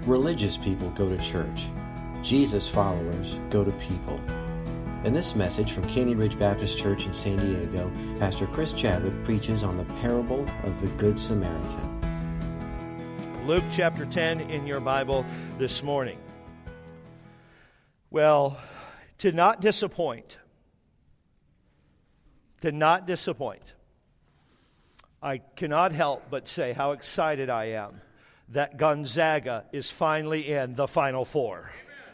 Religious people go to church. Jesus followers go to people. In this message from Canyon Ridge Baptist Church in San Diego, Pastor Chris Chadwick preaches on the parable of the Good Samaritan. Luke chapter 10 in your Bible this morning. Well, to not disappoint, I cannot help but say how excited I am that Gonzaga is finally in the Final Four.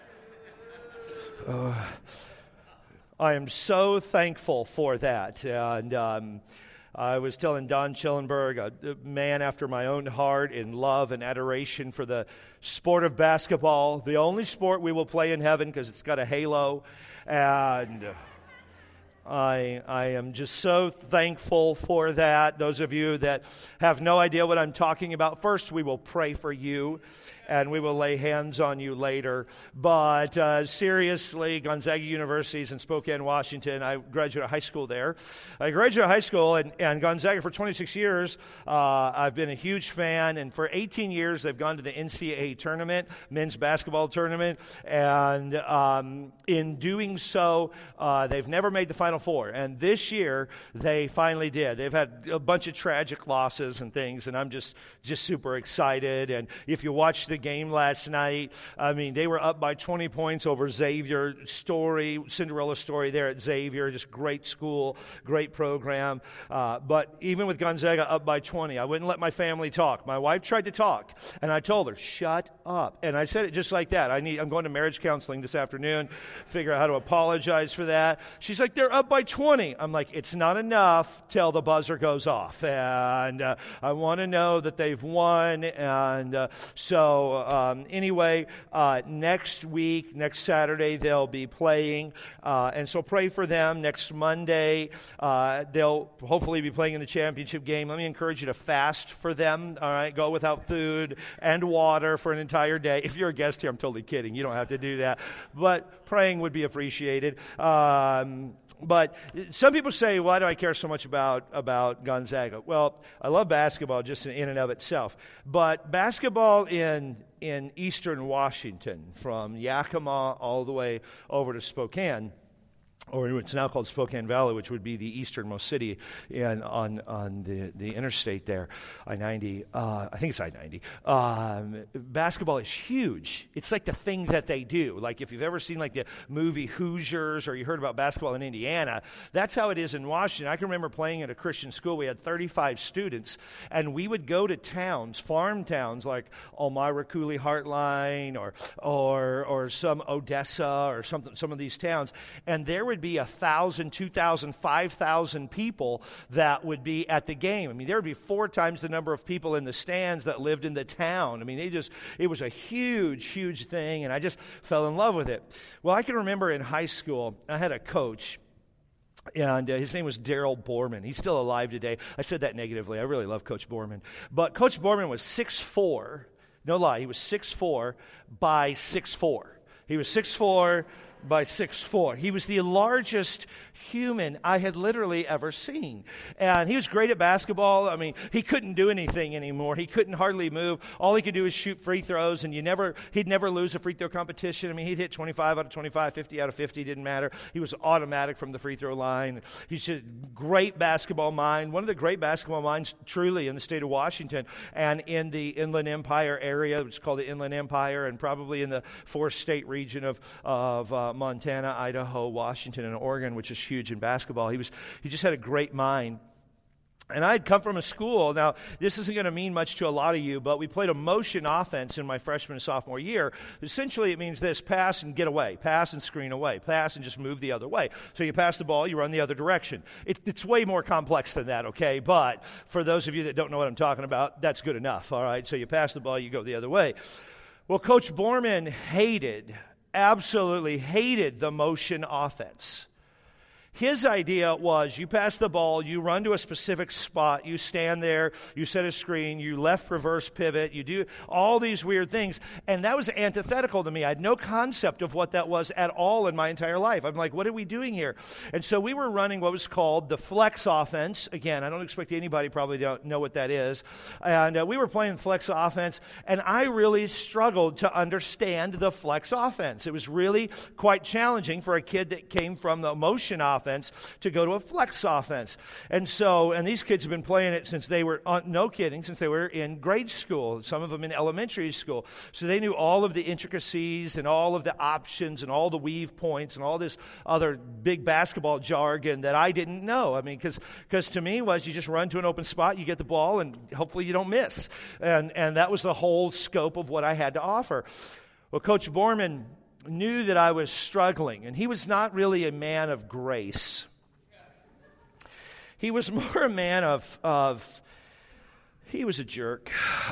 I am so thankful for that. And I was telling Don Schellenberg, a man after my own heart, in love and adoration for the sport of basketball, the only sport we will play in heaven because it's got a halo. And I am just so thankful for that. Those of you that have no idea what I'm talking about, first we will pray for you, and we will lay hands on you later. But seriously, Gonzaga University is in Spokane, Washington. I graduated high school there. I graduated high school, and Gonzaga for 26 years. I've been a huge fan, and for 18 years they've gone to the NCAA tournament, men's basketball tournament, and in doing so, they've never made the Final Four. And this year, they finally did. They've had a bunch of tragic losses and things, and I'm just super excited. And if you watch the game last night, I mean, they were up by 20 points over Xavier. Cinderella story there at Xavier. Just great school, great program. But even with Gonzaga up by 20, I wouldn't let my family talk. My wife tried to talk, and I told her, shut up. And I said it just like that. I'm going to marriage counseling this afternoon, figure out how to apologize for that. She's like, they're up by 20. I'm like, it's not enough till the buzzer goes off. And I want to know that they've won. And anyway, next week, next Saturday, they'll be playing. And so pray for them. Next Monday, they'll hopefully be playing in the championship game. Let me encourage you to fast for them. All right, go without food and water for an entire day. If you're a guest here, I'm totally kidding. You don't have to do that. But praying would be appreciated. But some people say, why do I care so much about Gonzaga? Well, I love basketball just in and of itself. But basketball in eastern Washington, from Yakima all the way over to Spokane, or it's now called Spokane Valley, which would be the easternmost city on the interstate there, I-90. I think it's I-90. Basketball is huge. It's like the thing that they do. Like if you've ever seen like the movie Hoosiers, or you heard about basketball in Indiana, that's how it is in Washington. I can remember playing at a Christian school. We had 35 students, and we would go to towns, farm towns like Elmira, Cooley, Heartline, or some Odessa, or some of these towns, and there would be 1,000, 2,000, 5,000 people that would be at the game. I mean, there would be 4 times the number of people in the stands that lived in the town. I mean, it was a huge, huge thing, and I just fell in love with it. Well, I can remember in high school, I had a coach, and his name was Daryl Borman. He's still alive today. I said that negatively. I really love Coach Borman. But Coach Borman was 6'4", no lie, he was 6'4" by 6'4". He was 6'4" by 6'4". He was the largest human I had literally ever seen. And he was great at basketball. I mean, he couldn't do anything anymore. He couldn't hardly move. All he could do is shoot free throws, and he'd never lose a free throw competition. I mean, he'd hit 25 out of 25, 50 out of 50, didn't matter. He was automatic from the free throw line. He's a great basketball mind, one of the great basketball minds truly in the state of Washington and in the Inland Empire area, which is called the Inland Empire, and probably in the 4-state region of Montana, Idaho, Washington, and Oregon, which is huge in basketball. He just had a great mind. And I had come from a school, now this isn't going to mean much to a lot of you, but we played a motion offense in my freshman and sophomore year. Essentially it means this: pass and get away, pass and screen away, pass and just move the other way. So you pass the ball, you run the other direction. It's way more complex than that, okay? But for those of you that don't know what I'm talking about, that's good enough, all right? So you pass the ball, you go the other way. Well, Coach Borman absolutely hated the motion offense. His idea was you pass the ball, you run to a specific spot, you stand there, you set a screen, you left reverse pivot, you do all these weird things. And that was antithetical to me. I had no concept of what that was at all in my entire life. I'm like, what are we doing here? And so we were running what was called the flex offense. Again, I don't expect anybody probably don't know what that is. And we were playing flex offense, and I really struggled to understand the flex offense. It was really quite challenging for a kid that came from the motion offense to go to a flex offense. And these kids have been playing it since they were, no kidding, since they were in grade school, some of them in elementary school. So they knew all of the intricacies and all of the options and all the weave points and all this other big basketball jargon that I didn't know. I mean, because to me was you just run to an open spot, you get the ball, and hopefully you don't miss. And that was the whole scope of what I had to offer. Well, Coach Borman knew that I was struggling, and he was not really a man of grace. He was more a man of he was a jerk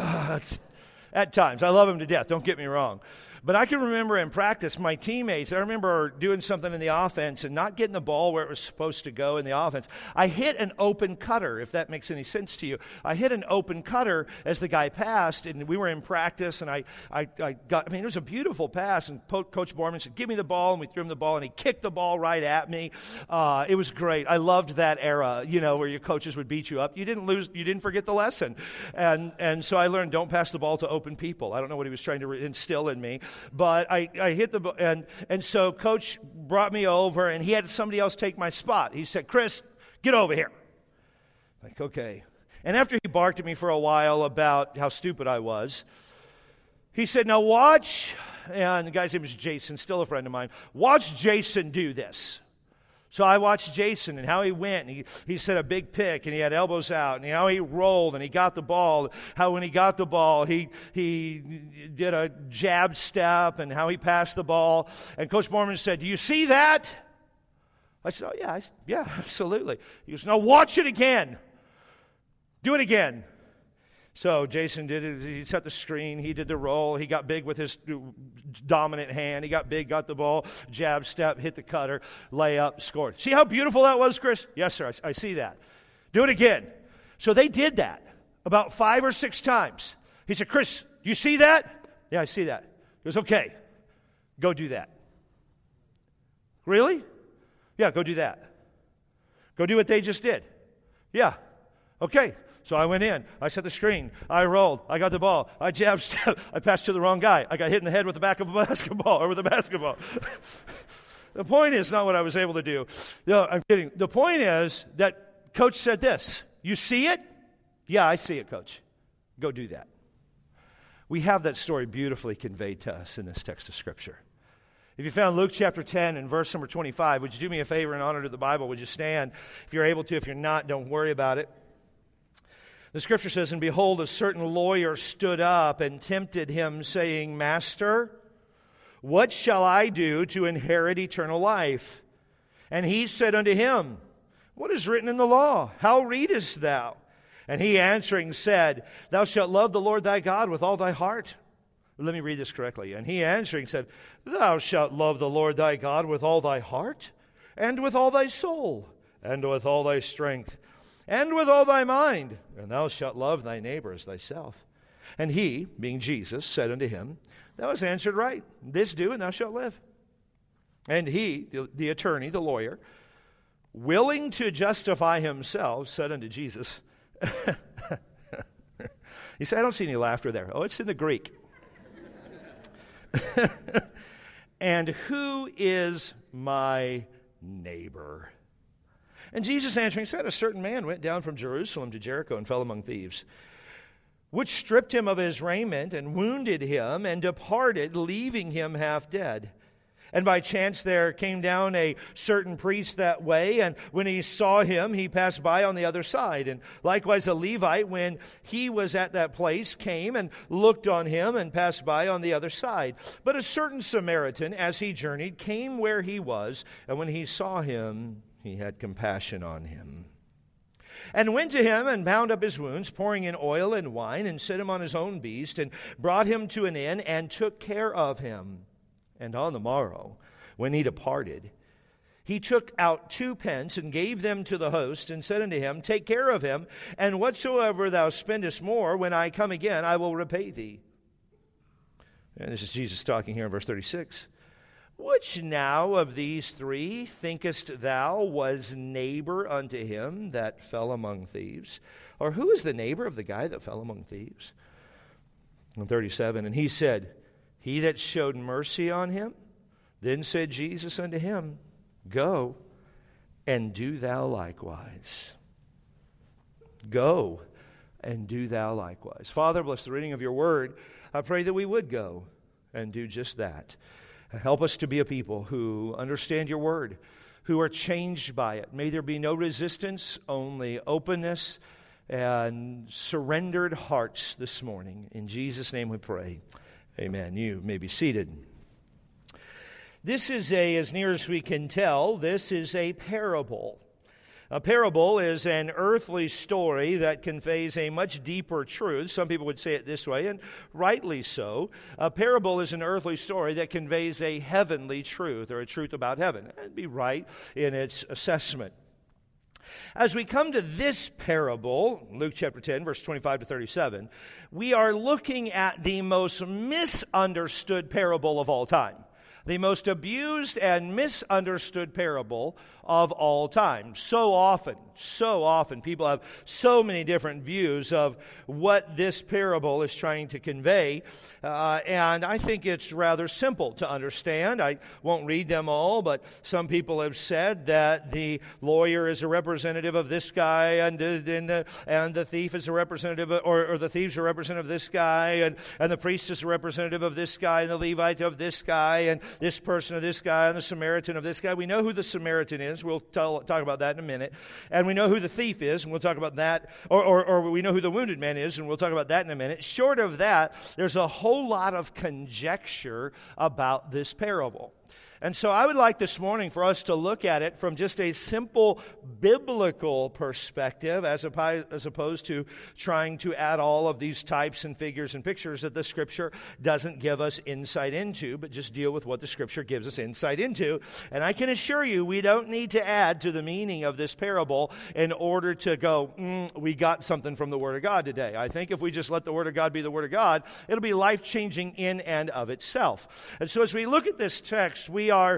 at times. I love him to death, don't get me wrong. But I can remember in practice, my teammates, I remember doing something in the offense and not getting the ball where it was supposed to go in the offense. I hit an open cutter, if that makes any sense to you. I hit an open cutter as the guy passed, and we were in practice, and it was a beautiful pass, and Coach Borman said, give me the ball, and we threw him the ball, and he kicked the ball right at me. It was great. I loved that era, where your coaches would beat you up. You didn't forget the lesson. And so I learned, don't pass the ball to open people. I don't know what he was trying to instill in me. But I hit the ball, and so Coach brought me over, and he had somebody else take my spot. He said, Chris, get over here. Like, okay. And after he barked at me for a while about how stupid I was, he said, now watch, and the guy's name is Jason, still a friend of mine, watch Jason do this. So I watched Jason and how he went, and he set a big pick, and he had elbows out, and how he rolled, and he got the ball, how when he got the ball, he did a jab step, and how he passed the ball. And Coach Borman said, do you see that? I said, oh, yeah, absolutely. He goes, now watch it again. Do it again. So Jason did it. He set the screen. He did the roll. He got big with his dominant hand. He got big, got the ball, jab step, hit the cutter, layup, scored. See how beautiful that was, Chris? Yes, sir. I see that. Do it again. So they did that about 5 or 6 times. He said, Chris, do you see that? Yeah, I see that. He goes, okay, go do that. Really? Yeah, go do that. Go do what they just did. Yeah. Okay. So I went in, I set the screen, I rolled, I got the ball, I jab step, I passed to the wrong guy. I got hit in the head with the back of a basketball, or with a basketball. The point is not what I was able to do. No, I'm kidding. The point is that Coach said this, you see it? Yeah, I see it, Coach. Go do that. We have that story beautifully conveyed to us in this text of Scripture. If you found Luke chapter 10 and verse number 25, would you do me a favor in honor to the Bible? Would you stand? If you're able to, if you're not, don't worry about it. The Scripture says, and behold, a certain lawyer stood up and tempted him, saying, Master, what shall I do to inherit eternal life? And he said unto him, what is written in the law? How readest thou? And he answering said, Thou shalt love the Lord thy God with all thy heart. Let me read this correctly. And he answering said, Thou shalt love the Lord thy God with all thy heart, and with all thy soul, and with all thy strength, and with all thy mind, and thou shalt love thy neighbor as thyself. And he, being Jesus, said unto him, Thou hast answered right. This do, and thou shalt live. And he, the attorney, the lawyer, willing to justify himself, said unto Jesus, he said, I don't see any laughter there. Oh, it's in the Greek. And who is my neighbor? And Jesus answering said, A certain man went down from Jerusalem to Jericho and fell among thieves, which stripped him of his raiment and wounded him and departed, leaving him half dead. And by chance there came down a certain priest that way, and when he saw him, he passed by on the other side. And likewise a Levite, when he was at that place, came and looked on him and passed by on the other side. But a certain Samaritan, as he journeyed, came where he was, and when he saw him, he had compassion on him, and went to him and bound up his wounds, pouring in oil and wine, and set him on his own beast, and brought him to an inn, and took care of him. And on the morrow, when he departed, He took out 2 pence and gave them to the host and said unto him, Take care of him, and whatsoever thou spendest more, when I come again, I will repay thee. And this is Jesus talking here in verse 36. Which now of these 3 thinkest thou was neighbor unto him that fell among thieves? Or who is the neighbor of the guy that fell among thieves? And 37, and he said, He that showed mercy on him. Then said Jesus unto him, Go and do thou likewise. Go and do thou likewise. Father, bless the reading of your word. I pray that we would go and do just that. Help us to be a people who understand your word, who are changed by it. May there be no resistance, only openness and surrendered hearts this morning. In Jesus' name we pray. Amen. You may be seated. This is as near as we can tell, this is a parable. A parable is an earthly story that conveys a much deeper truth. Some people would say it this way, and rightly so. A parable is an earthly story that conveys a heavenly truth, or a truth about heaven. That'd be right in its assessment. As we come to this parable, Luke chapter 10, verse 25 to 37, we are looking at the most misunderstood parable of all time. The most abused and misunderstood parable of all time. So often, people have so many different views of what this parable is trying to convey. And I think it's rather simple to understand. I won't read them all, but some people have said that the lawyer is a representative of this guy, and the thief is a representative, or the thieves are a representative of this guy, and the priest is a representative of this guy, and the Levite of this guy, and this person of this guy, and the Samaritan of this guy. We know who the Samaritan is. We'll talk about that in a minute. And we know who the thief is, and we'll talk about that. Or we know who the wounded man is, and we'll talk about that in a minute. Short of that, there's a whole lot of conjecture about this parable. And so I would like this morning for us to look at it from just a simple biblical perspective as opposed to trying to add all of these types and figures and pictures that the Scripture doesn't give us insight into, but just deal with what the Scripture gives us insight into. And I can assure you we don't need to add to the meaning of this parable in order to go, we got something from the Word of God today. I think if we just let the Word of God be the Word of God, it'll be life-changing in and of itself. And so as we look at this text, we are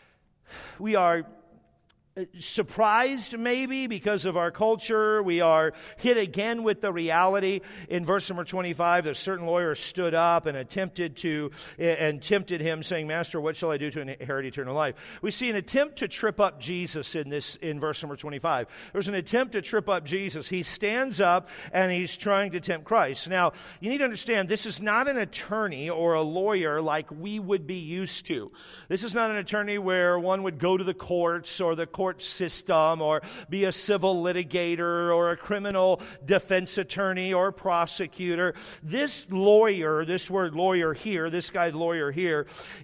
surprised maybe because of our culture. We are hit again with the reality. In verse number 25, a certain lawyer stood up and tempted him, saying, Master, what shall I do to inherit eternal life? We see an attempt to trip up Jesus in verse number 25. There's an attempt to trip up Jesus. He stands up and he's trying to tempt Christ. Now, you need to understand, this is not an attorney or a lawyer like we would be used to. This is not an attorney where one would go to the courts or the court system or be a civil litigator or a criminal defense attorney or prosecutor. This lawyer, this word lawyer here, this guy lawyer here,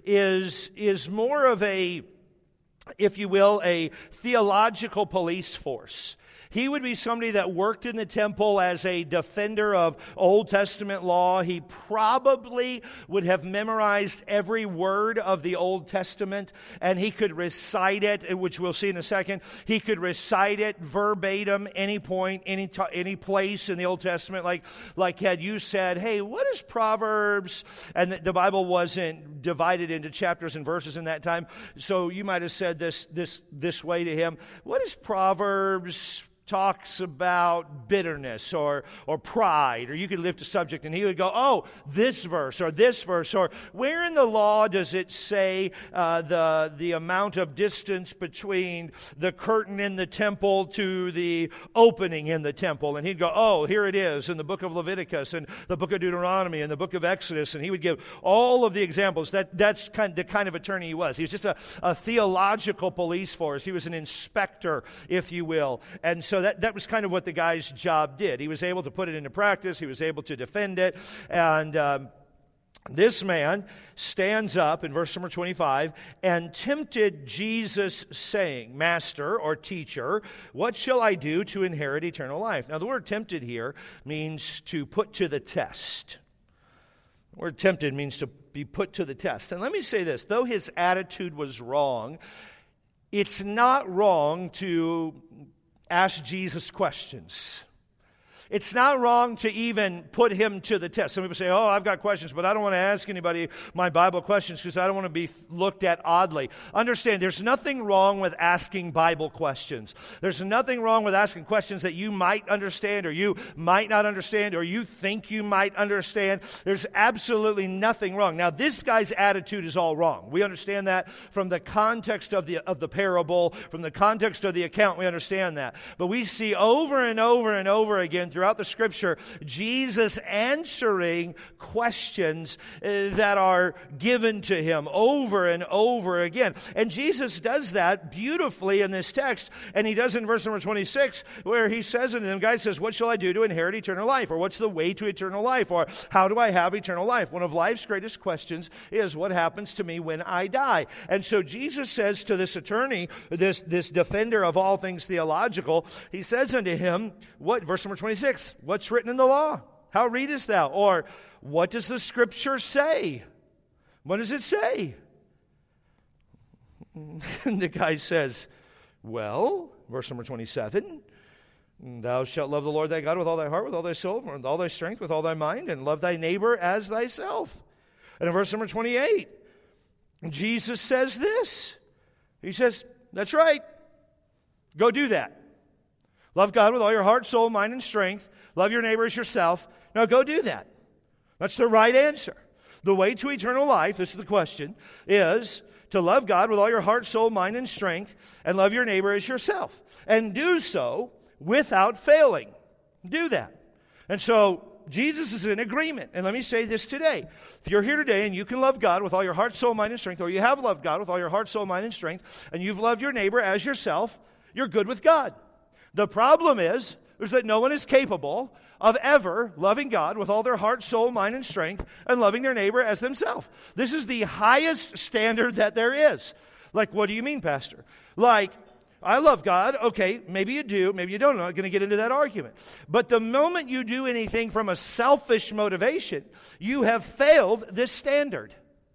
is more of a, if you will, a theological police force. He would be somebody that worked in the temple as a defender of Old Testament law. He probably would have memorized every word of the Old Testament, and he could recite it, which we'll see in a second. He could recite it verbatim, any point, any place in the Old Testament. Like had you said, hey, what is Proverbs? And the Bible wasn't divided into chapters and verses in that time, so you might have said this way to him. What is Proverbs talks about bitterness or pride, or you could lift a subject and he would go, oh, this verse, or where in the law does it say the amount of distance between the curtain in the temple to the opening in the temple? And he'd go, oh, here it is in the book of Leviticus and the book of Deuteronomy and the book of Exodus, and he would give all of the examples. That's the kind of attorney he was. He was just a theological police force. He was an inspector, if you will. And so that was kind of what the guy's job did. He was able to put it into practice. He was able to defend it. And this man stands up in verse number 25 and tempted Jesus, saying, Master or teacher, what shall I do to inherit eternal life? Now, the word tempted here means to put to the test. The word tempted means to be put to the test. And let me say this, though his attitude was wrong, it's not wrong to ask Jesus questions. It's not wrong to even put him to the test. Some people say, I've got questions, but I don't want to ask anybody my Bible questions because I don't want to be looked at oddly. Understand, there's nothing wrong with asking Bible questions. There's nothing wrong with asking questions that you might understand or you might not understand or you think you might understand. There's absolutely nothing wrong. Now, this guy's attitude is all wrong. We understand that from the context of the parable, from the context of the account, we understand that. But we see over and over and over again throughout the Scripture, Jesus answering questions that are given to him over and over again. And Jesus does that beautifully in this text, and he does in verse number 26, where he says unto them, guy says, what shall I do to inherit eternal life? Or what's the way to eternal life? Or how do I have eternal life? One of life's greatest questions is what happens to me when I die? And so Jesus says to this attorney, this defender of all things theological, he says unto him, what? Verse number 26, what's written in the law? How readest thou? Or what does the Scripture say? What does it say? And the guy says, well, verse number 27, thou shalt love the Lord thy God with all thy heart, with all thy soul, with all thy strength, with all thy mind, and love thy neighbor as thyself. And in verse number 28, Jesus says this. He says, that's right. Go do that. Love God with all your heart, soul, mind, and strength. Love your neighbor as yourself. Now go do that. That's the right answer. The way to eternal life, this is the question, is to love God with all your heart, soul, mind, and strength, and love your neighbor as yourself. And do so without failing. Do that. And so Jesus is in agreement. And let me say this today. If you're here today and you can love God with all your heart, soul, mind, and strength, or you have loved God with all your heart, soul, mind, and strength, and you've loved your neighbor as yourself, you're good with God. The problem is that no one is capable of ever loving God with all their heart, soul, mind, and strength and loving their neighbor as themselves. This is the highest standard that there is. Like, what do you mean, Pastor? Like, I love God. Okay, maybe you do, maybe you don't. I'm not going to get into that argument. But the moment you do anything from a selfish motivation, you have failed this standard.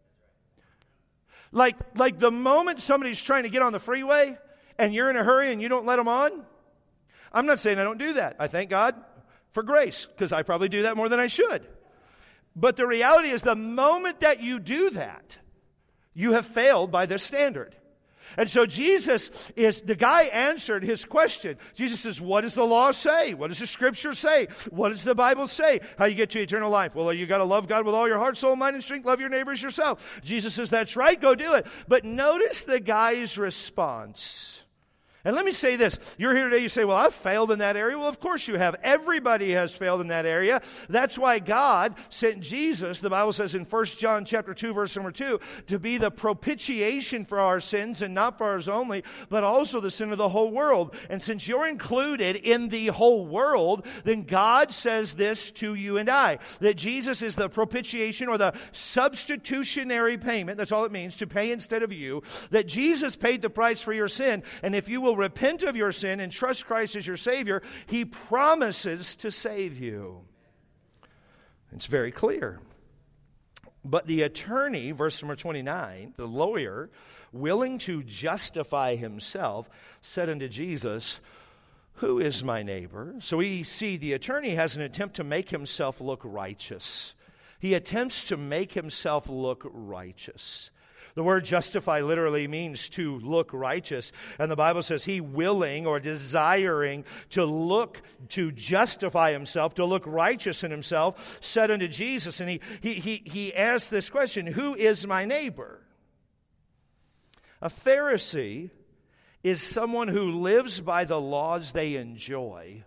Like the moment somebody's trying to get on the freeway and you're in a hurry and you don't let them on, I'm not saying I don't do that. I thank God for grace, because I probably do that more than I should. But the reality is the moment that you do that, you have failed by this standard. And so the guy answered his question. Jesus says, what does the law say? What does the Scripture say? What does the Bible say? How you get to eternal life? Well, you got to love God with all your heart, soul, mind, and strength. Love your neighbors yourself. Jesus says, that's right, go do it. But notice the guy's response. And let me say this. You're here today, you say, well, I've failed in that area. Well, of course you have. Everybody has failed in that area. That's why God sent Jesus, the Bible says in 1 John chapter 2, verse number 2, to be the propitiation for our sins, and not for ours only, but also the sin of the whole world. And since you're included in the whole world, then God says this to you and I, that Jesus is the propitiation or the substitutionary payment. That's all it means, to pay instead of you. That Jesus paid the price for your sin, and if you will repent of your sin and trust Christ as your Savior, He promises to save you. It's very clear. But the attorney, verse number 29, the lawyer, willing to justify himself, said unto Jesus, who is my neighbor? So we see the attorney has an attempt to make himself look righteous. He attempts to make himself look righteous. The word justify literally means to look righteous. And the Bible says he willing or desiring to justify himself, to look righteous in himself, said unto Jesus. And he asked this question, who is my neighbor? A Pharisee is someone who lives by the laws they enjoy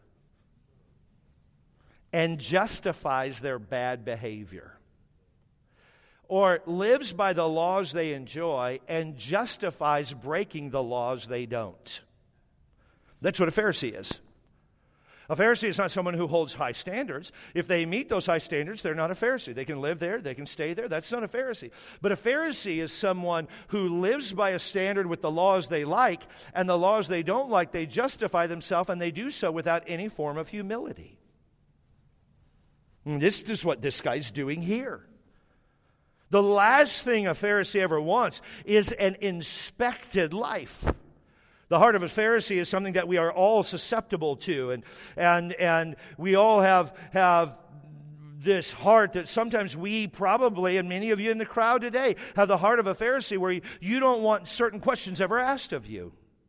and justifies their bad behavior. Or lives by the laws they enjoy and justifies breaking the laws they don't. That's what a Pharisee is. A Pharisee is not someone who holds high standards. If they meet those high standards, they're not a Pharisee. They can live there, they can stay there. That's not a Pharisee. But a Pharisee is someone who lives by a standard with the laws they like, and the laws they don't like, they justify themselves, and they do so without any form of humility. And this is what this guy's doing here. The last thing a Pharisee ever wants is an inspected life. The heart of a Pharisee is something that we are all susceptible to, and we all have this heart that sometimes we probably, and many of you in the crowd today, have the heart of a Pharisee where you don't want certain questions ever asked of you.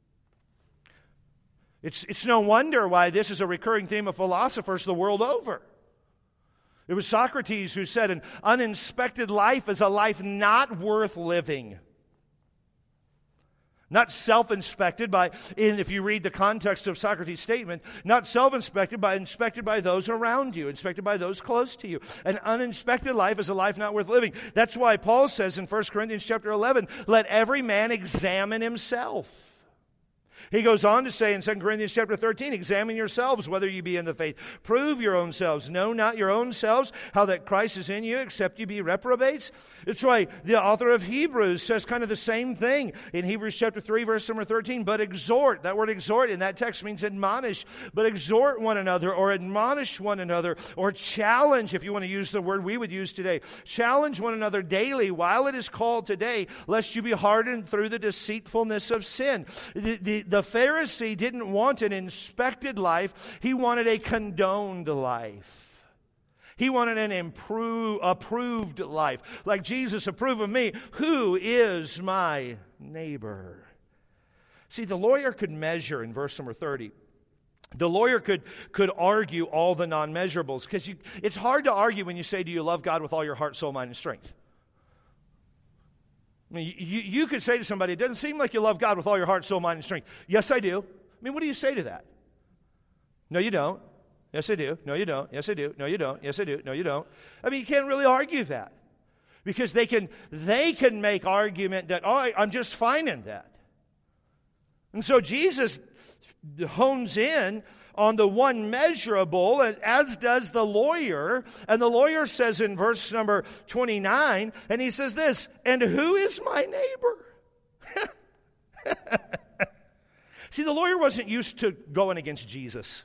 It's no wonder why this is a recurring theme of philosophers the world over. It was Socrates who said, an uninspected life is a life not worth living. Not self-inspected by, if you read the context of Socrates' statement, not self-inspected, but inspected by those around you, inspected by those close to you. An uninspected life is a life not worth living. That's why Paul says in 1 Corinthians chapter 11, let every man examine himself. He goes on to say in 2 Corinthians chapter 13, examine yourselves whether you be in the faith. Prove your own selves. Know not your own selves how that Christ is in you, except you be reprobates. That's why the author of Hebrews says kind of the same thing in Hebrews chapter 3, verse number 13. But exhort, that word exhort in that text means admonish. But exhort one another or admonish one another or challenge, if you want to use the word we would use today. Challenge one another daily while it is called today, lest you be hardened through the deceitfulness of sin. The Pharisee didn't want an inspected life. He wanted a condoned life. He wanted an approved life. Like Jesus, approve of me. Who is my neighbor? See, the lawyer could measure in verse number 30. The lawyer could argue all the non-measurables, because it's hard to argue when you say, do you love God with all your heart, soul, mind, and strength? I mean, you could say to somebody, it doesn't seem like you love God with all your heart, soul, mind, and strength. Yes, I do. I mean, what do you say to that? No, you don't. Yes, I do. No, you don't. Yes, I do. No, you don't. Yes, I do. No, you don't. I mean, you can't really argue that, because they can make argument that, oh, I'm just fine in that. And so Jesus hones in on the one measurable, as does the lawyer. And the lawyer says in verse number 29, and he says this, and who is my neighbor? See, the lawyer wasn't used to going against Jesus.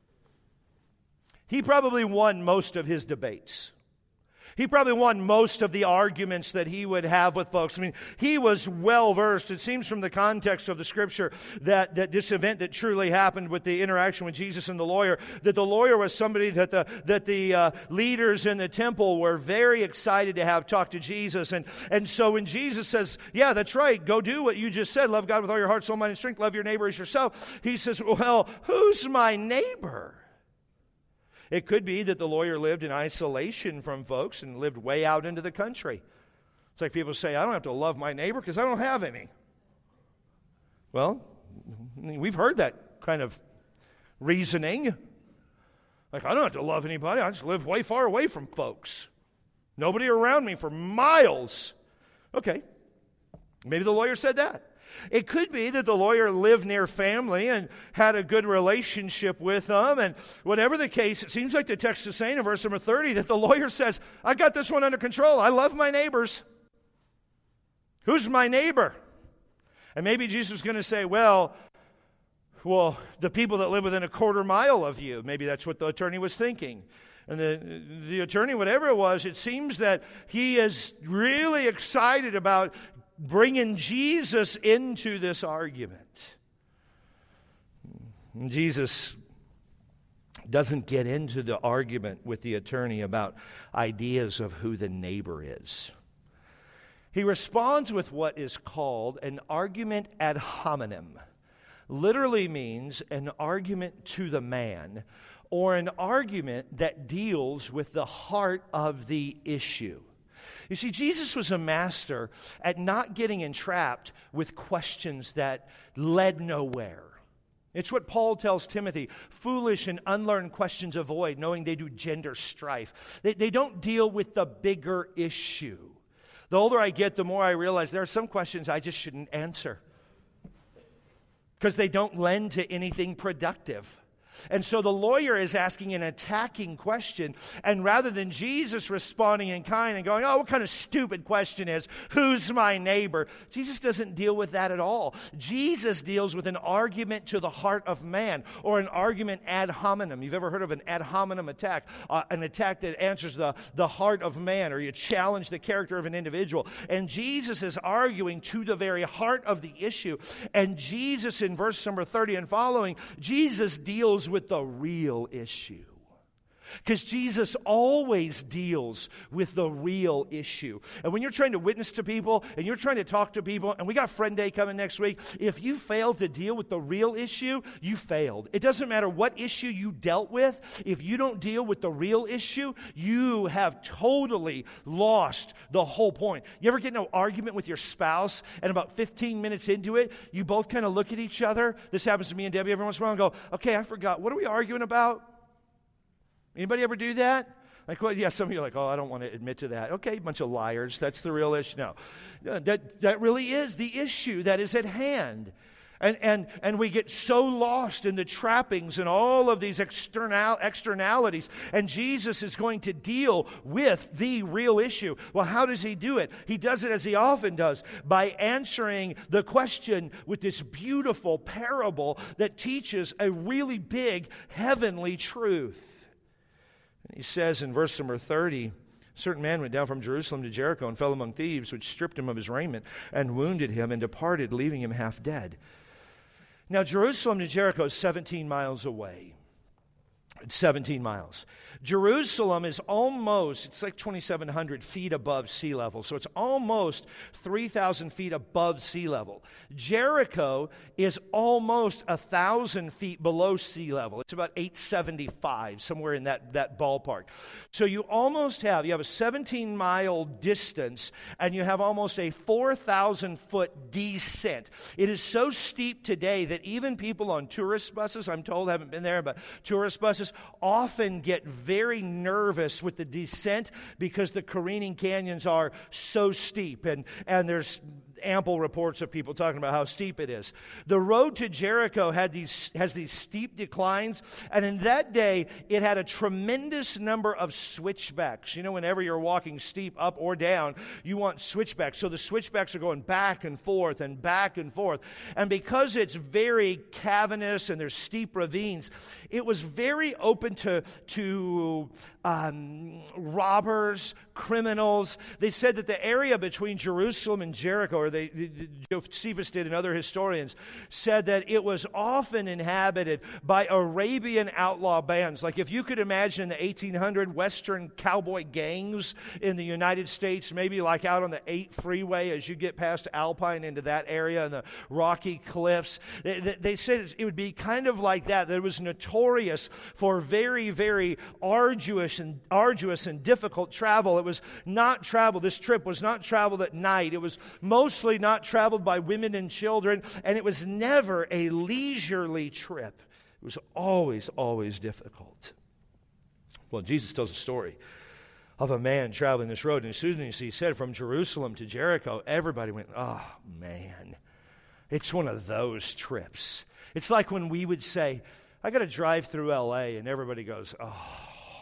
He probably won most of his debates. He probably won most of the arguments that he would have with folks. I mean, he was well-versed. It seems from the context of the Scripture that this event that truly happened with the interaction with Jesus and the lawyer, that the lawyer was somebody that the leaders in the temple were very excited to have talk to Jesus. And so when Jesus says, yeah, that's right, go do what you just said, love God with all your heart, soul, mind, and strength, love your neighbor as yourself, he says, well, who's my neighbor? It could be that the lawyer lived in isolation from folks and lived way out into the country. It's like people say, I don't have to love my neighbor because I don't have any. Well, we've heard that kind of reasoning. Like, I don't have to love anybody. I just live way far away from folks. Nobody around me for miles. Okay, maybe the lawyer said that. It could be that the lawyer lived near family and had a good relationship with them. And whatever the case, it seems like the text is saying in verse number 30 that the lawyer says, I got this one under control. I love my neighbors. Who's my neighbor? And maybe Jesus is going to say, well, the people that live within a quarter mile of you. Maybe that's what the attorney was thinking. And the attorney, whatever it was, it seems that he is really excited about bringing Jesus into this argument. And Jesus doesn't get into the argument with the attorney about ideas of who the neighbor is. He responds with what is called an argument ad hominem. Literally means an argument to the man, or an argument that deals with the heart of the issue. You see, Jesus was a master at not getting entrapped with questions that led nowhere. It's what Paul tells Timothy, foolish and unlearned questions avoid, knowing they do gender strife. They don't deal with the bigger issue. The older I get, the more I realize there are some questions I just shouldn't answer, because they don't lend to anything productive. And so the lawyer is asking an attacking question, and rather than Jesus responding in kind and going, oh, what kind of stupid question is, who's my neighbor? Jesus doesn't deal with that at all. Jesus deals with an argument to the heart of man, or an argument ad hominem. You've ever heard of an ad hominem attack? An attack that answers the heart of man, or you challenge the character of an individual. And Jesus is arguing to the very heart of the issue. And Jesus, in verse number 30 and following, Jesus deals with the real issue. Because Jesus always deals with the real issue. And when you're trying to witness to people, and you're trying to talk to people, and we got Friend Day coming next week, if you fail to deal with the real issue, you failed. It doesn't matter what issue you dealt with. If you don't deal with the real issue, you have totally lost the whole point. You ever get in an argument with your spouse, and about 15 minutes into it, you both kind of look at each other? This happens to me and Debbie every once in a while, and go, okay, I forgot. What are we arguing about? Anybody ever do that? Like, well, yeah, some of you are like, oh, I don't want to admit to that. Okay, bunch of liars. That's the real issue. No, that really is the issue that is at hand. And we get so lost in the trappings and all of these externalities. And Jesus is going to deal with the real issue. Well, how does he do it? He does it as he often does, by answering the question with this beautiful parable that teaches a really big heavenly truth. And he says in verse number 30, a certain man went down from Jerusalem to Jericho and fell among thieves, which stripped him of his raiment and wounded him and departed, leaving him half dead. Now, Jerusalem to Jericho is 17 miles away. It's 17 miles. Jerusalem is it's like 2,700 feet above sea level. So it's almost 3,000 feet above sea level. Jericho is almost 1,000 feet below sea level. It's about 875, somewhere in that ballpark. So you have a 17-mile distance, and you have almost a 4,000-foot descent. It is so steep today that even people on tourist buses, I'm told, haven't been there, but tourist buses often get very nervous with the descent because the careening canyons are so steep, and there's ample reports of people talking about how steep it is. The road to Jericho has these steep declines, and in that day, it had a tremendous number of switchbacks. You know, whenever you're walking steep up or down, you want switchbacks. So the switchbacks are going back and forth and back and forth. And because it's very cavernous and there's steep ravines, it was very open to robbers, criminals. They said that the area between Jerusalem and Jericho, or Josephus did and other historians, said that it was often inhabited by Arabian outlaw bands. Like if you could imagine in the 1800 Western cowboy gangs in the United States, maybe like out on the 8 freeway as you get past Alpine into that area and the Rocky Cliffs. They said it would be kind of like that. It was notorious for very, very arduous and difficult travel. It was not traveled. This trip was not traveled at night. It was mostly not traveled by women and children, and it was never a leisurely trip. It was always difficult. Well, Jesus tells a story of a man traveling this road, and as soon as he said from Jerusalem to Jericho, everybody went, oh, man, it's one of those trips. It's like when we would say, I got to drive through L.A., and everybody goes, oh.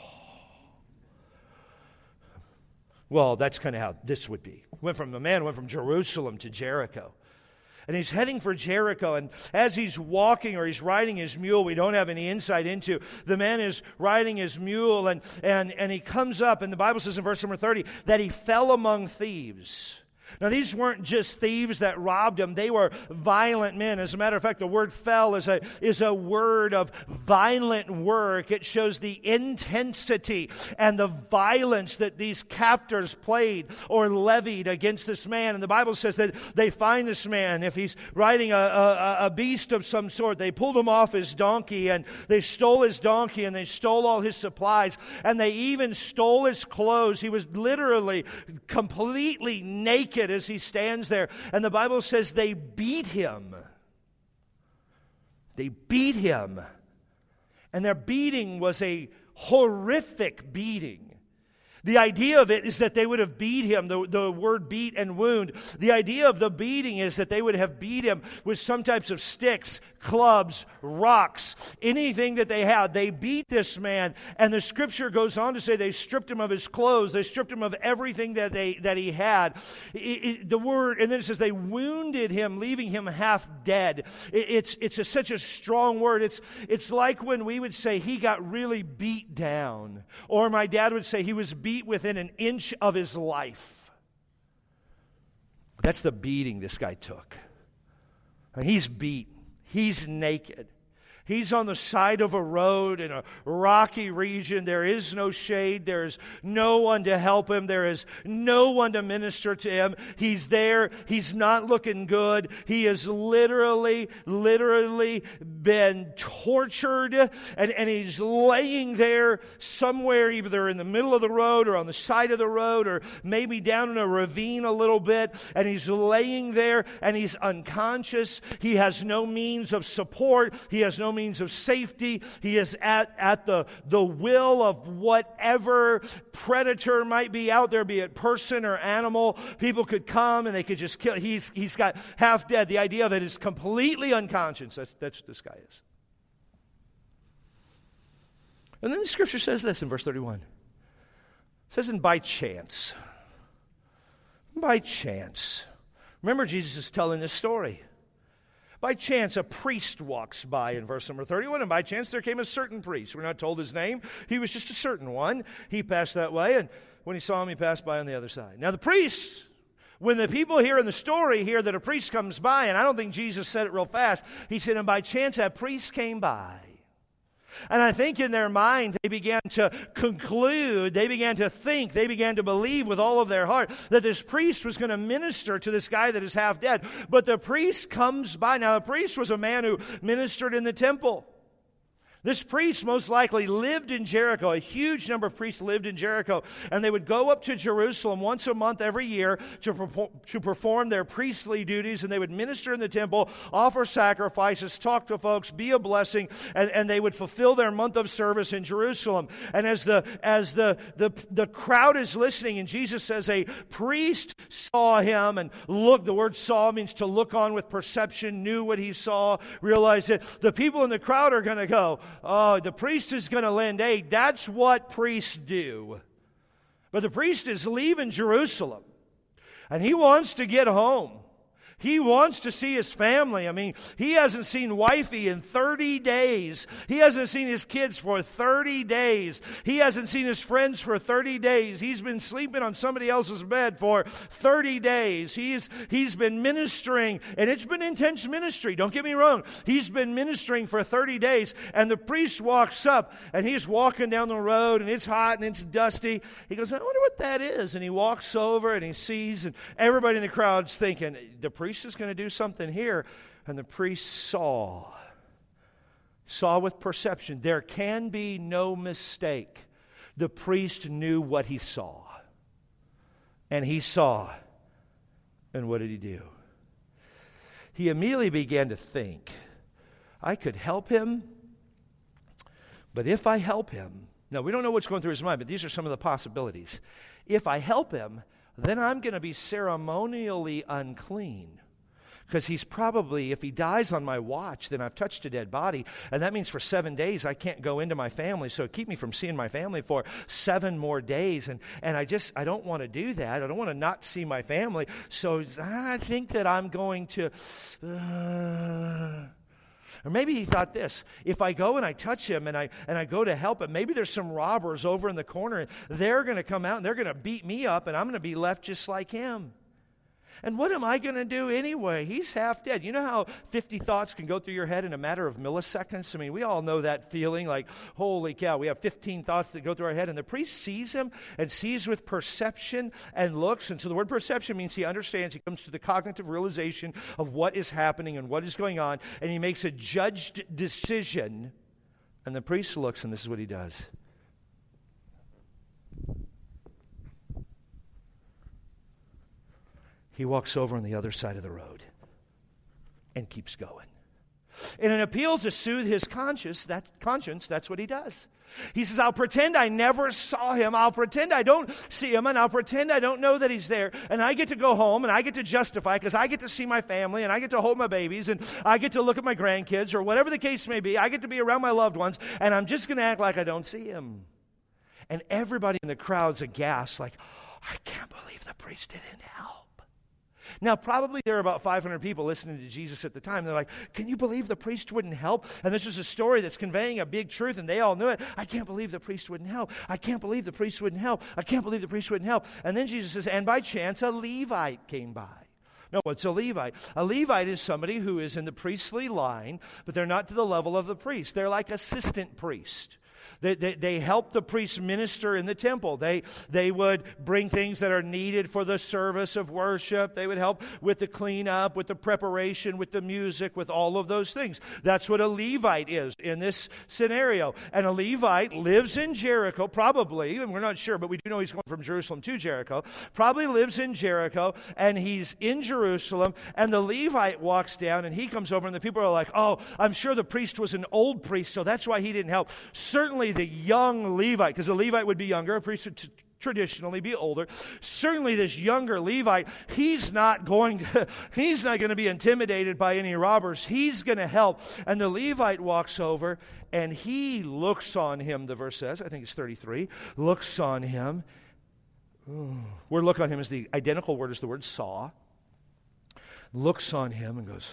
Well, that's kind of how this would be. The man went from Jerusalem to Jericho. And he's heading for Jericho, and as he's walking or he's riding his mule, we don't have any insight into, the man is riding his mule, and he comes up, and the Bible says in verse number 30, that he fell among thieves. Now, these weren't just thieves that robbed him. They were violent men. As a matter of fact, the word fell is a word of violent work. It shows the intensity and the violence that these captors played or levied against this man. And the Bible says that they find this man. If he's riding a beast of some sort, they pulled him off his donkey, and they stole his donkey, and they stole all his supplies, and they even stole his clothes. He was literally completely naked as he stands there. And the Bible says they beat him. They beat him. And their beating was a horrific beating. The idea of it is that they would have beat him, the word beat and wound. The idea of the beating is that they would have beat him with some types of sticks, clubs, rocks, anything that they had. They beat this man, and the scripture goes on to say they stripped him of his clothes. They stripped him of everything that he had. The word, and then it says they wounded him, leaving him half dead. It's such a strong word. It's like when we would say he got really beat down, or my dad would say he was beat within an inch of his life. That's the beating this guy took. And he's beat. He's naked. He's on the side of a road in a rocky region. There is no shade. There is no one to help him. There is no one to minister to him. He's there. He's not looking good. He has literally been tortured. And he's laying there somewhere, either in the middle of the road or on the side of the road or maybe down in a ravine a little bit. And he's laying there and he's unconscious. He has no means of support. He has no means of safety. He is at the will of whatever predator might be out there, be it person or animal. People could come and they could just kill. He's got half dead. The idea of it is completely unconscious. That's what this guy is. And then the scripture says this in verse 31. It says, and by chance. By chance. Remember, Jesus is telling this story. By chance, a priest walks by in verse number 31, and by chance there came a certain priest. We're not told his name. He was just a certain one. He passed that way, and when he saw him, he passed by on the other side. Now the priest, when the people here in the story hear that a priest comes by, and I don't think Jesus said it real fast, he said, and by chance that priest came by. And I think in their mind, they began to conclude, they began to think, they began to believe with all of their heart that this priest was going to minister to this guy that is half dead. But the priest comes by. Now, the priest was a man who ministered in the temple. This priest most likely lived in Jericho. A huge number of priests lived in Jericho. And they would go up to Jerusalem once a month every year to perform their priestly duties. And they would minister in the temple, offer sacrifices, talk to folks, be a blessing. And they would fulfill their month of service in Jerusalem. And as the crowd is listening, and Jesus says a priest saw him. And look, the word saw means to look on with perception, knew what he saw, realized that the people in the crowd are going to go, oh, the priest is going to lend aid. That's what priests do. But the priest is leaving Jerusalem, and he wants to get home. He wants to see his family. I mean, he hasn't seen wifey in 30 days. He hasn't seen his kids for 30 days. He hasn't seen his friends for 30 days. He's been sleeping on somebody else's bed for 30 days. He's been ministering, and it's been intense ministry. Don't get me wrong. He's been ministering for 30 days, and the priest walks up, and he's walking down the road, and it's hot, and it's dusty. He goes, I wonder what that is. And he walks over, and he sees, and everybody in the crowd's thinking, the priest is going to do something here. And the priest saw with perception. There can be no mistake. The priest knew what he saw. And he saw. And what did he do? He immediately began to think, I could help him, but if I help him, now we don't know what's going through his mind, but these are some of the possibilities. If I help him, then I'm going to be ceremonially unclean. Because he's probably, if he dies on my watch, then I've touched a dead body. And that means for 7 days I can't go into my family. So keep me from seeing my family for 7 more days. And I don't want to do that. I don't want to not see my family. So I think that I'm going to... Or maybe he thought this, if I go and I touch him and I go to help him, maybe there's some robbers over in the corner and they're going to come out and they're going to beat me up and I'm going to be left just like him. And what am I going to do anyway? He's half dead. You know how 50 thoughts can go through your head in a matter of milliseconds? I mean, we all know that feeling like, holy cow, we have 15 thoughts that go through our head. And the priest sees him and sees with perception and looks. And so the word perception means he understands. He comes to the cognitive realization of what is happening and what is going on. And he makes a judged decision. And the priest looks, and this is what he does. He walks over on the other side of the road and keeps going. In an appeal to soothe his conscience, that's what he does. He says, I'll pretend I never saw him. I'll pretend I don't see him, and I'll pretend I don't know that he's there. And I get to go home, and I get to justify, because I get to see my family, and I get to hold my babies, and I get to look at my grandkids, or whatever the case may be. I get to be around my loved ones, and I'm just going to act like I don't see him. And everybody in the crowd's aghast, like, I can't believe the priest didn't help. Now, probably there were about 500 people listening to Jesus at the time. They're like, can you believe the priest wouldn't help? And this is a story that's conveying a big truth, and they all knew it. I can't believe the priest wouldn't help. I can't believe the priest wouldn't help. I can't believe the priest wouldn't help. And then Jesus says, and by chance, a Levite came by. No, what's a Levite? A Levite is somebody who is in the priestly line, but they're not to the level of the priest. They're like assistant priest. They help the priest minister in the temple. They would bring things that are needed for the service of worship. They would help with the cleanup, with the preparation, with the music, with all of those things. That's what a Levite is in this scenario. And a Levite lives in Jericho, probably, and we're not sure, but we do know he's going from Jerusalem to Jericho, probably lives in Jericho, and he's in Jerusalem, and the Levite walks down, and he comes over, and the people are like, oh, I'm sure the priest was an old priest, so that's why he didn't help. Certainly the young Levite, because a Levite would be younger, a priest would traditionally be older. Certainly this younger Levite, he's not going to be intimidated by any robbers. He's going to help. And the Levite walks over and he looks on him, the verse says, I think it's 33, looks on him. Word look on him is the identical word as the word saw. Looks on him and goes,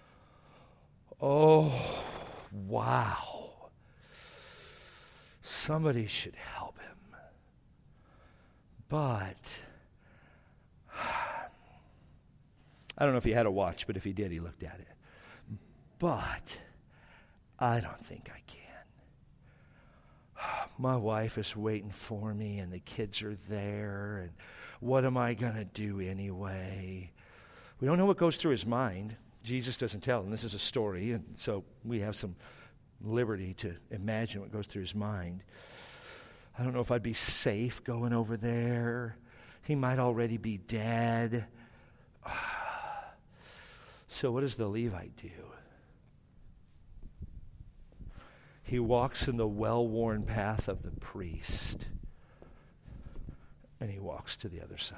oh, wow. Somebody should help him. But I don't know if he had a watch, but if he did, he looked at it. But I don't think I can. My wife is waiting for me, and the kids are there, and what am I going to do anyway? We don't know what goes through his mind. Jesus doesn't tell, and this is a story, and so we have some liberty to imagine what goes through his mind. I don't know if I'd be safe going over there. He might already be dead. So what does the Levite do? He walks in the well-worn path of the priest, and he walks to the other side.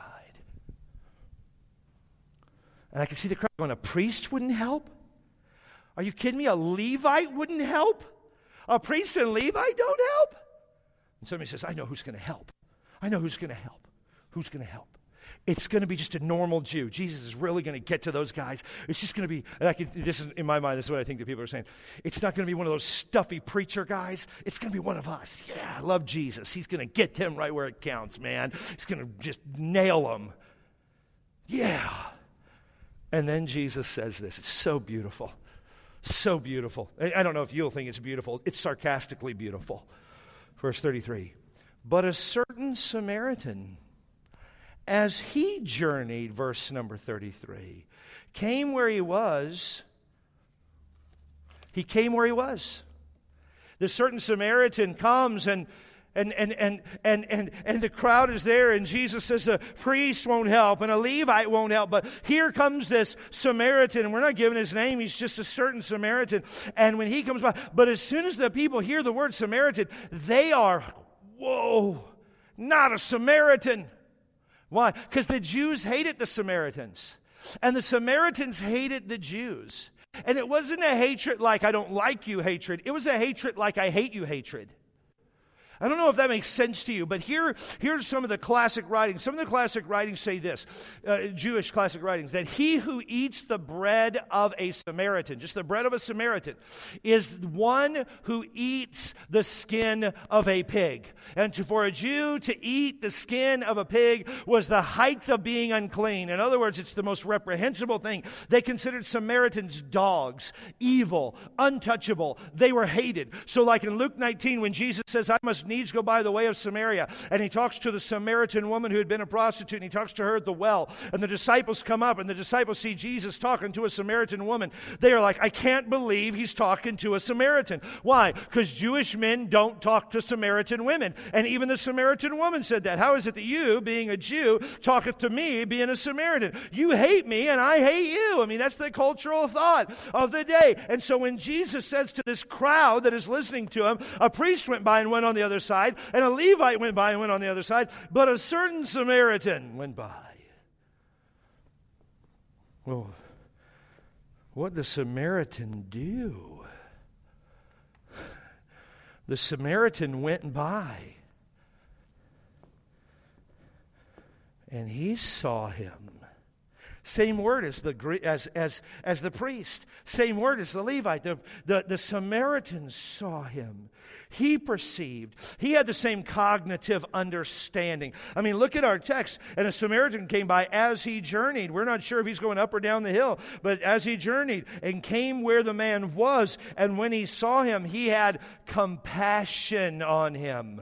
And I can see the crowd going, a priest wouldn't help? Are you kidding me? A Levite wouldn't help? A priest and Levite don't help? And somebody says, I know who's going to help. I know who's going to help. Who's going to help? It's going to be just a normal Jew. Jesus is really going to get to those guys. It's just going to be, this is in my mind, this is what I think that people are saying. It's not going to be one of those stuffy preacher guys. It's going to be one of us. Yeah, I love Jesus. He's going to get them right where it counts, man. He's going to just nail them. Yeah. And then Jesus says this. It's so beautiful. So beautiful. I don't know if you'll think it's beautiful. It's sarcastically beautiful. Verse 33. But a certain Samaritan, as he journeyed, verse number 33, came where he was. He came where he was. The certain Samaritan comes and the crowd is there, and Jesus says the priest won't help and a Levite won't help, but here comes this Samaritan, and we're not giving his name, he's just a certain Samaritan, and when he comes by, but as soon as the people hear the word Samaritan, they are, whoa, not a Samaritan. Why? Because the Jews hated the Samaritans, and the Samaritans hated the Jews, and it wasn't a hatred like I don't like you hatred, it was a hatred like I hate you hatred. I don't know if that makes sense to you, but here's some of the classic writings. Some of the classic writings say this, Jewish classic writings, that he who eats the bread of a Samaritan, just the bread of a Samaritan, is one who eats the skin of a pig. And for a Jew to eat the skin of a pig was the height of being unclean. In other words, it's the most reprehensible thing. They considered Samaritans dogs, evil, untouchable. They were hated. So like in Luke 19, when Jesus says, I must must needs go by the way of Samaria. And he talks to the Samaritan woman who had been a prostitute, and he talks to her at the well. And the disciples come up, and the disciples see Jesus talking to a Samaritan woman. They are like, I can't believe he's talking to a Samaritan. Why? Because Jewish men don't talk to Samaritan women. And even the Samaritan woman said that. How is it that you, being a Jew, talketh to me, being a Samaritan? You hate me, and I hate you. I mean, that's the cultural thought of the day. And so when Jesus says to this crowd that is listening to him, a priest went by and went on the other side, and a Levite went by and went on the other side, but a certain Samaritan went by. Well, what did the Samaritan do? The Samaritan went by, and he saw him. Same word as the priest. Same word as the Levite. The Samaritan saw him. He perceived. He had the same cognitive understanding. I mean, look at our text. And a Samaritan came by as he journeyed. We're not sure if he's going up or down the hill, but as he journeyed and came where the man was. And when he saw him, he had compassion on him.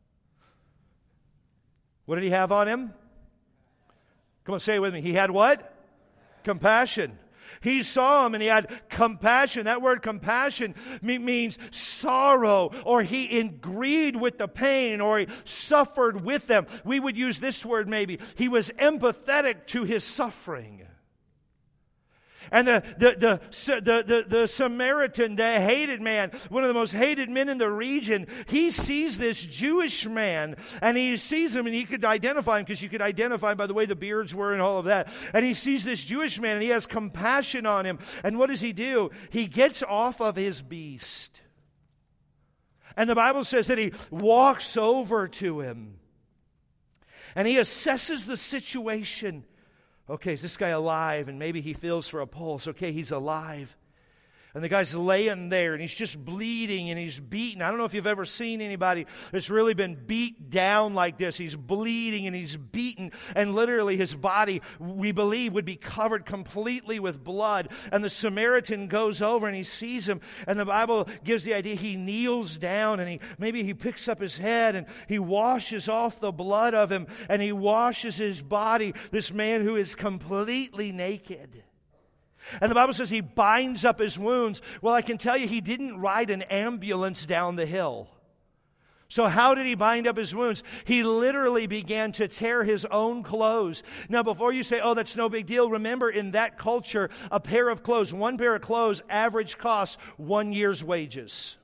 What did he have on him? Come on, say it with me. He had what? Compassion. He saw him and he had compassion. That word compassion means sorrow, or he agreed with the pain, or he suffered with them. We would use this word maybe. He was empathetic to his suffering. And the Samaritan, the hated man, one of the most hated men in the region, he sees this Jewish man, and he sees him, and he could identify him, because you could identify him by the way the beards were and all of that. And he sees this Jewish man, and he has compassion on him. And what does he do? He gets off of his beast. And the Bible says that he walks over to him, and he assesses the situation. Okay, is this guy alive? And maybe he feels for a pulse. Okay, he's alive. And the guy's laying there, and he's just bleeding, and he's beaten. I don't know if you've ever seen anybody that's really been beat down like this. He's bleeding, and he's beaten, and literally his body, we believe, would be covered completely with blood. And the Samaritan goes over, and he sees him, and the Bible gives the idea he kneels down, and maybe he picks up his head, and he washes off the blood of him, and he washes his body, this man who is completely naked. And the Bible says he binds up his wounds. Well, I can tell you, he didn't ride an ambulance down the hill. So how did he bind up his wounds? He literally began to tear his own clothes. Now, before you say, oh, that's no big deal, remember, in that culture, a pair of clothes, one pair of clothes, average costs 1 year's wages.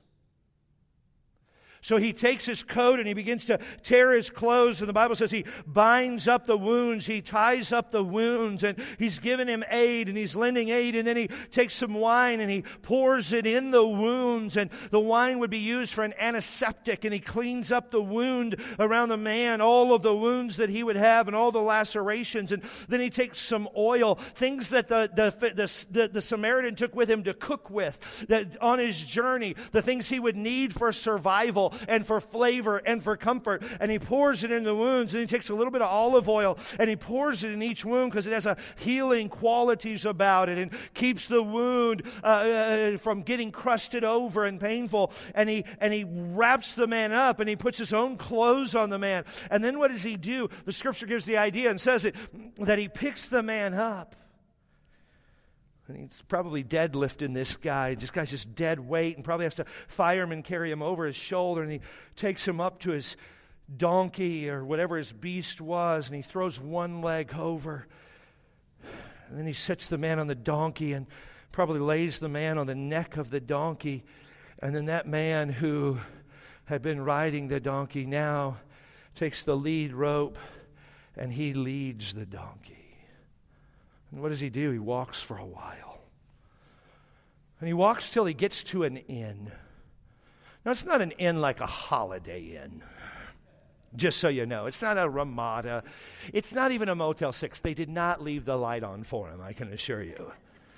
So he takes his coat and he begins to tear his clothes. And the Bible says he binds up the wounds. He ties up the wounds. And he's giving him aid and he's lending aid. And then he takes some wine and he pours it in the wounds. And the wine would be used for an antiseptic. And he cleans up the wound around the man, all of the wounds that he would have and all the lacerations. And then he takes some oil, things that the Samaritan took with him to cook with, that on his journey, the things he would need for survival and for flavor and for comfort. And he pours it in the wounds, and he takes a little bit of olive oil and he pours it in each wound because it has a healing qualities about it and keeps the wound from getting crusted over and painful. And he wraps the man up and he puts his own clothes on the man. And then what does he do? The scripture gives the idea and says that he picks the man up. And he's probably deadlifting this guy. This guy's just dead weight, and probably has to fireman carry him over his shoulder. And he takes him up to his donkey or whatever his beast was, and he throws one leg over. And then he sets the man on the donkey and probably lays the man on the neck of the donkey. And then that man who had been riding the donkey now takes the lead rope and he leads the donkey. And what does he do? He walks for a while. And he walks till he gets to an inn. Now, it's not an inn like a Holiday Inn, just so you know. It's not a Ramada. It's not even a Motel 6. They did not leave the light on for him, I can assure you.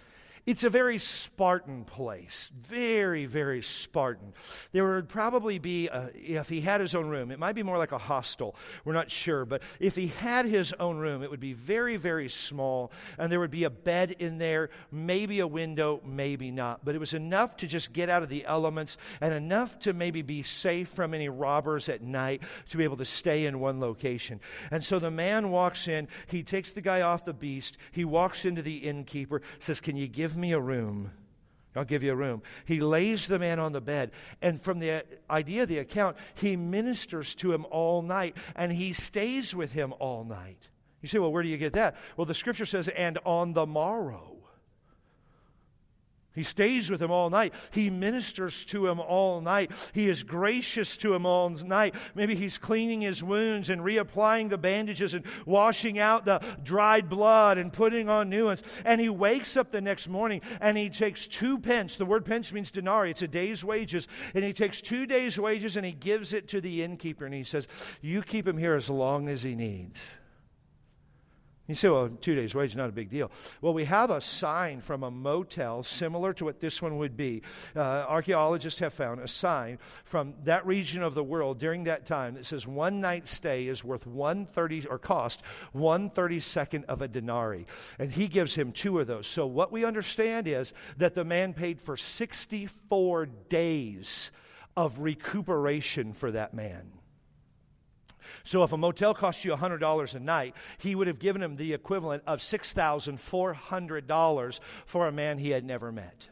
It's a very Spartan place, very, very Spartan. There would probably be, if he had his own room, it might be more like a hostel, we're not sure, but if he had his own room, it would be very, very small, and there would be a bed in there, maybe a window, maybe not, but it was enough to just get out of the elements and enough to maybe be safe from any robbers at night to be able to stay in one location. And so the man walks in, he takes the guy off the beast, he walks into the innkeeper, says, "Can you give me a room? I'll give you a room." He lays the man on the bed, and from the idea of the account, he ministers to him all night, and he stays with him all night. You say, well, where do you get that? Well, the scripture says, "And on the morrow." He stays with him all night. He ministers to him all night. He is gracious to him all night. Maybe he's cleaning his wounds and reapplying the bandages and washing out the dried blood and putting on new ones. And he wakes up the next morning and he takes 2 pence. The word pence means denarii. It's a day's wages. And he takes 2 days' wages and he gives it to the innkeeper. And he says, "You keep him here as long as he needs." You say, well, 2 days' wage, not a big deal. Well, we have a sign from a motel similar to what this one would be. Archaeologists have found a sign from that region of the world during that time that says 1 night stay is worth 1/30 or cost 1/32 of a denarii. And he gives him 2 of those. So what we understand is that the man paid for 64 days of recuperation for that man. So if a motel costs you $100 a night, he would have given him the equivalent of $6,400 for a man he had never met.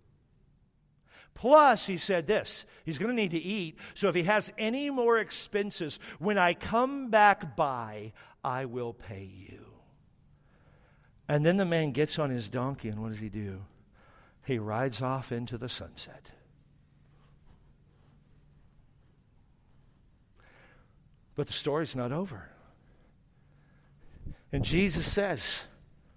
Plus, he said this, he's going to need to eat, so if he has any more expenses, when I come back by, I will pay you. And then the man gets on his donkey, and what does he do? He rides off into the sunset. But the story's not over. And Jesus says,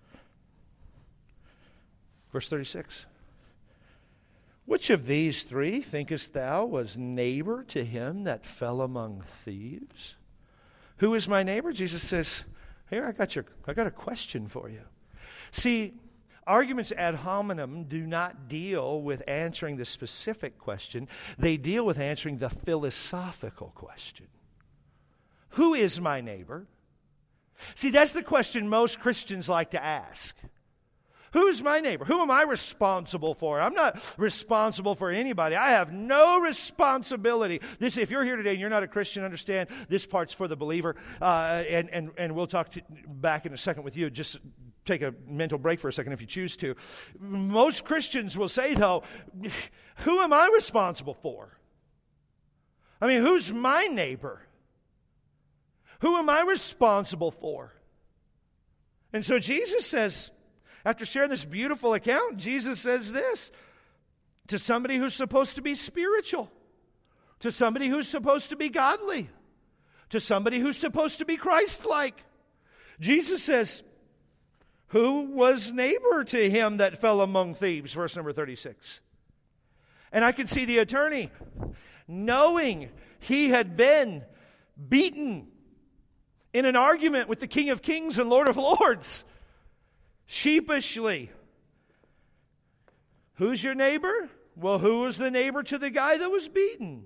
verse 36, "Which of these 3 thinkest thou was neighbor to him that fell among thieves?" Who is my neighbor? Jesus says, here, I got a question for you. See, arguments ad hominem do not deal with answering the specific question. They deal with answering the philosophical question. Who is my neighbor? See, that's the question most Christians like to ask. Who's my neighbor? Who am I responsible for? I'm not responsible for anybody. I have no responsibility. If you're here today and you're not a Christian, understand this part's for the believer. And we'll talk back in a second with you. Just take a mental break for a second if you choose to. Most Christians will say, though, who am I responsible for? I mean, who's my neighbor? Who am I responsible for? And so Jesus says, after sharing this beautiful account, Jesus says this to somebody who's supposed to be spiritual, to somebody who's supposed to be godly, to somebody who's supposed to be Christ-like. Jesus says, who was neighbor to him that fell among thieves? Verse number 36. And I could see the attorney, knowing he had been beaten in an argument with the King of Kings and Lord of Lords, sheepishly. Who's your neighbor? Well, who was the neighbor to the guy that was beaten?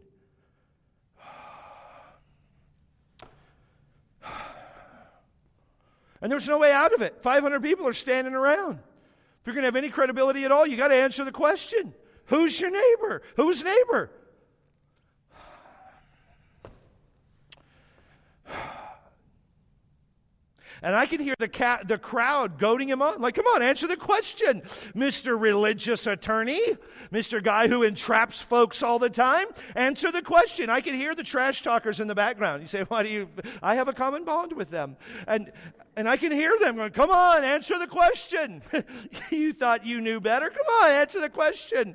And there's no way out of it. 500 people are standing around. If you're going to have any credibility at all, you got to answer the question. Who's your neighbor? Whose neighbor? And I can hear the crowd goading him on. Like, come on, answer the question, Mr. Religious Attorney, Mr. Guy who entraps folks all the time. Answer the question. I can hear the trash talkers in the background. You say, why do you? I have a common bond with them. And I can hear them going, come on, answer the question. You thought you knew better? Come on, answer the question.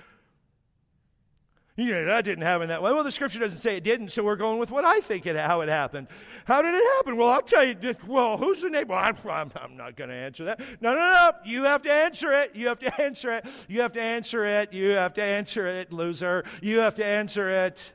You know, that didn't happen that way. Well, the scripture doesn't say it didn't, so we're going with what I think how it happened. How did it happen? Well, I'll tell you. Well, who's the neighbor? I'm not going to answer that. No. You have to answer it. You have to answer it. You have to answer it. You have to answer it, loser. You have to answer it.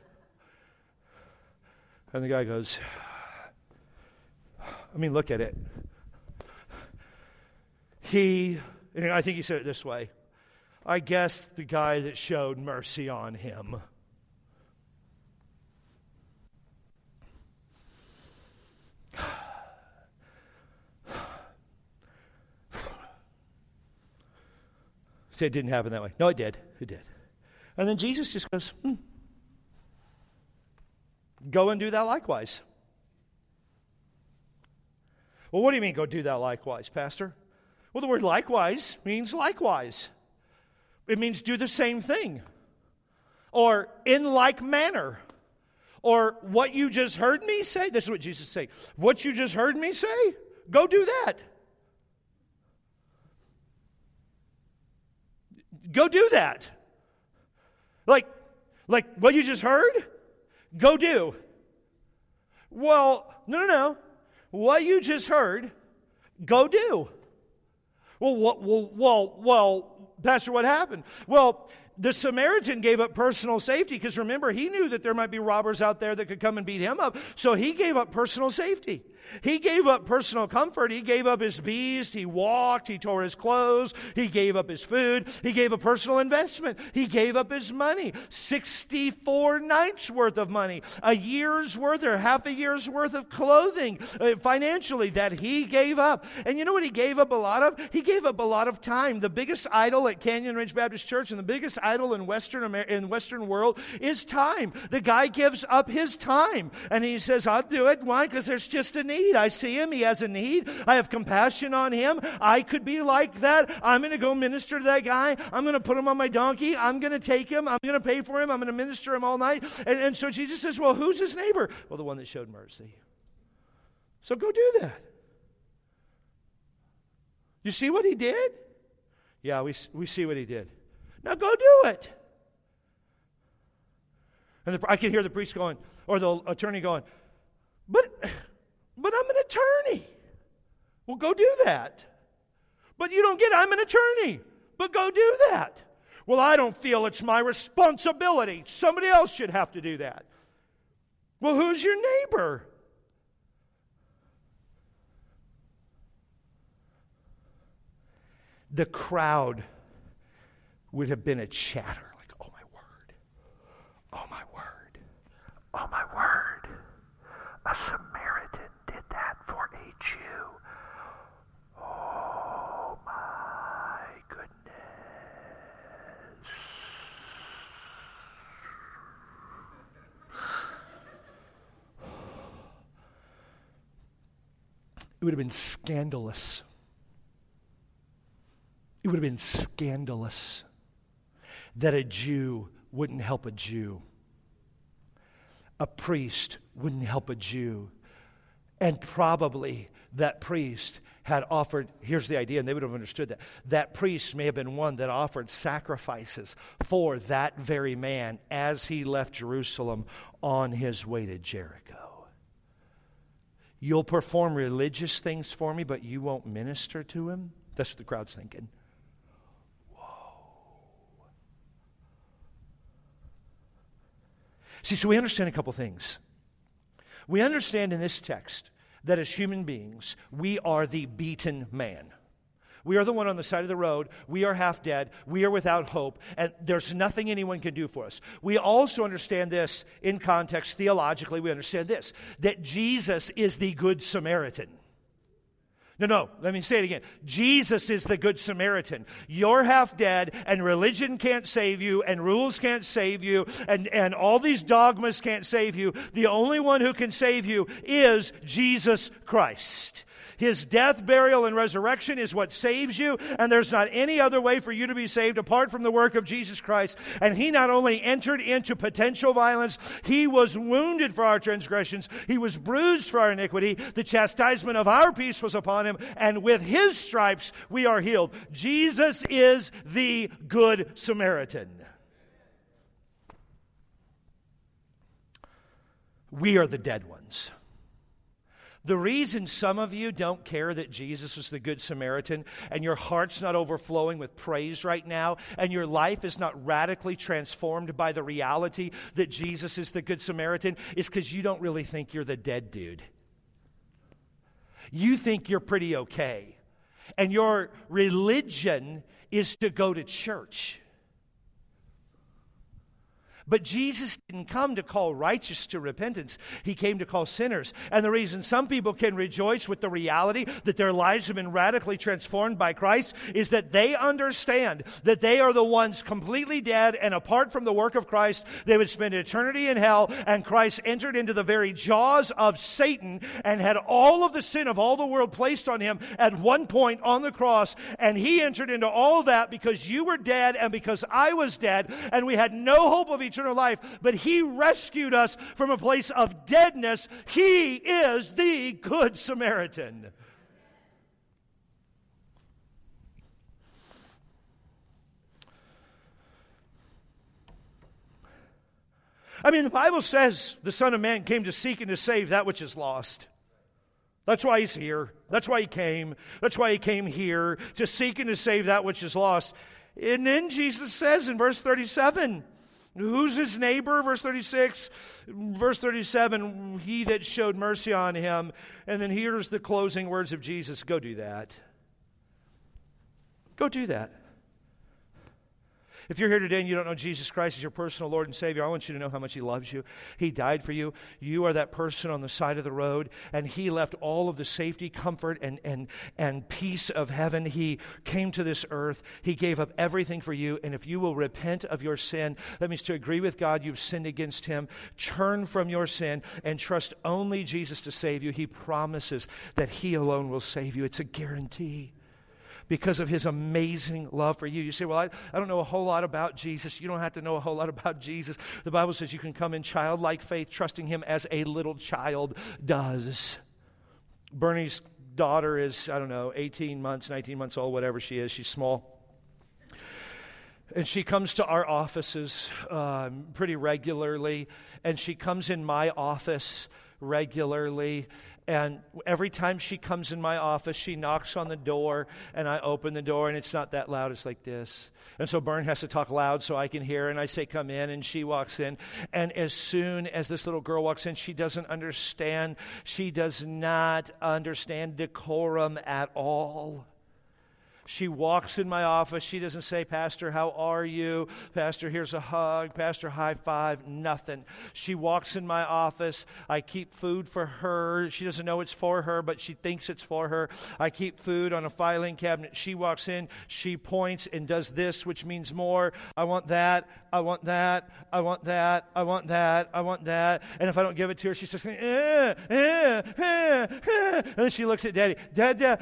And the guy goes, look at it. He And I think he said it this way: I guess the guy that showed mercy on him. Say it didn't happen that way. No, it did. It did. And then Jesus just goes, go and do that likewise. Well, what do you mean, go do that likewise, Pastor? Well, the word likewise means likewise. It means do the same thing. Or in like manner. Or what you just heard me say. This is what Jesus is saying. What you just heard me say, go do that. Go do that. Like what you just heard, go do. Well, no. What you just heard, go do. Well, Pastor, what happened? Well, the Samaritan gave up personal safety because remember, he knew that there might be robbers out there that could come and beat him up. So he gave up personal safety. He gave up personal comfort. He gave up his beast. He walked. He tore his clothes. He gave up his food. He gave a personal investment. He gave up his money. 64 nights worth of money. A year's worth or half a year's worth of clothing financially that he gave up. And you know what he gave up a lot of? He gave up a lot of time. The biggest idol at Canyon Ridge Baptist Church and the biggest idol in Western world is time. The guy gives up his time. And he says, I'll do it. Why? Because there's just a need. I see him. He has a need. I have compassion on him. I could be like that. I'm going to go minister to that guy. I'm going to put him on my donkey. I'm going to take him. I'm going to pay for him. I'm going to minister him all night. And so Jesus says, well, who's his neighbor? Well, the one that showed mercy. So go do that. You see what he did? Yeah, we see what he did. Now go do it. And I can hear the priest going, or the attorney going, But I'm an attorney. Well, go do that. But you don't get it. I'm an attorney. But go do that. Well, I don't feel it's my responsibility. Somebody else should have to do that. Well, who's your neighbor? The crowd would have been a chatter. Like, oh my word. Oh my word. Oh my word. A Samaritan did that for a Jew. Oh my goodness. It would have been scandalous. It would have been scandalous that a Jew wouldn't help a Jew. A priest wouldn't help a Jew. And probably that priest had offered, here's the idea, and they would have understood that. That priest may have been one that offered sacrifices for that very man as he left Jerusalem on his way to Jericho. You'll perform religious things for me, but you won't minister to him? That's what the crowd's thinking. See, so we understand a couple things. We understand in this text that as human beings, we are the beaten man. We are the one on the side of the road. We are half dead. We are without hope. And there's nothing anyone can do for us. We also understand this in context theologically. We understand this, that Jesus is the Good Samaritan. No, let me say it again. Jesus is the Good Samaritan. You're half dead, and religion can't save you, and rules can't save you, and all these dogmas can't save you. The only one who can save you is Jesus Christ. His death, burial, and resurrection is what saves you, and there's not any other way for you to be saved apart from the work of Jesus Christ. And He not only entered into potential violence, He was wounded for our transgressions, He was bruised for our iniquity, the chastisement of our peace was upon Him, and with His stripes we are healed. Jesus is the Good Samaritan. We are the dead ones. The reason some of you don't care that Jesus is the Good Samaritan and your heart's not overflowing with praise right now and your life is not radically transformed by the reality that Jesus is the Good Samaritan is because you don't really think you're the dead dude. You think you're pretty okay. and your religion is to go to church. But Jesus didn't come to call righteous to repentance. He came to call sinners. And the reason some people can rejoice with the reality that their lives have been radically transformed by Christ is that they understand that they are the ones completely dead, and apart from the work of Christ, they would spend eternity in hell, and Christ entered into the very jaws of Satan and had all of the sin of all the world placed on him at one point on the cross. And he entered into all of that because you were dead and because I was dead, and we had no hope of eternal life, but he rescued us from a place of deadness. He is the Good Samaritan. I mean, the Bible says the Son of Man came to seek and to save that which is lost. That's why he's here. That's why he came. That's why he came here, to seek and to save that which is lost. And then Jesus says in verse 37, who's his neighbor? Verse 36, verse 37, he that showed mercy on him. And then here's the closing words of Jesus. Go do that. Go do that. If you're here today and you don't know Jesus Christ as your personal Lord and Savior, I want you to know how much He loves you. He died for you. You are that person on the side of the road, and He left all of the safety, comfort, and peace of heaven. He came to this earth. He gave up everything for you, and if you will repent of your sin, that means to agree with God you've sinned against Him, turn from your sin, and trust only Jesus to save you. He promises that He alone will save you. It's a guarantee, because of His amazing love for you. You say, well, I don't know a whole lot about Jesus. You don't have to know a whole lot about Jesus. The Bible says you can come in childlike faith, trusting Him as a little child does. Bernie's daughter is, 18 months, 19 months old, whatever she is. She's small. And she comes to our offices pretty regularly. And she comes in my office regularly. And every time she comes in my office, she knocks on the door, and I open the door, and it's not that loud. It's like this. And so Bern has to talk loud so I can hear, and I say, come in, and she walks in. And as soon as this little girl walks in, she doesn't understand. She does not understand decorum at all. She walks in my office. She doesn't say, Pastor, how are you? Pastor, here's a hug. Pastor, high five. Nothing. She walks in my office. I keep food for her. She doesn't know it's for her, but she thinks it's for her. I keep food on a filing cabinet. She walks in. She points and does this, which means more. I want that. I want that. I want that. I want that. I want that. And if I don't give it to her, she says, and then she looks at Daddy. Dad.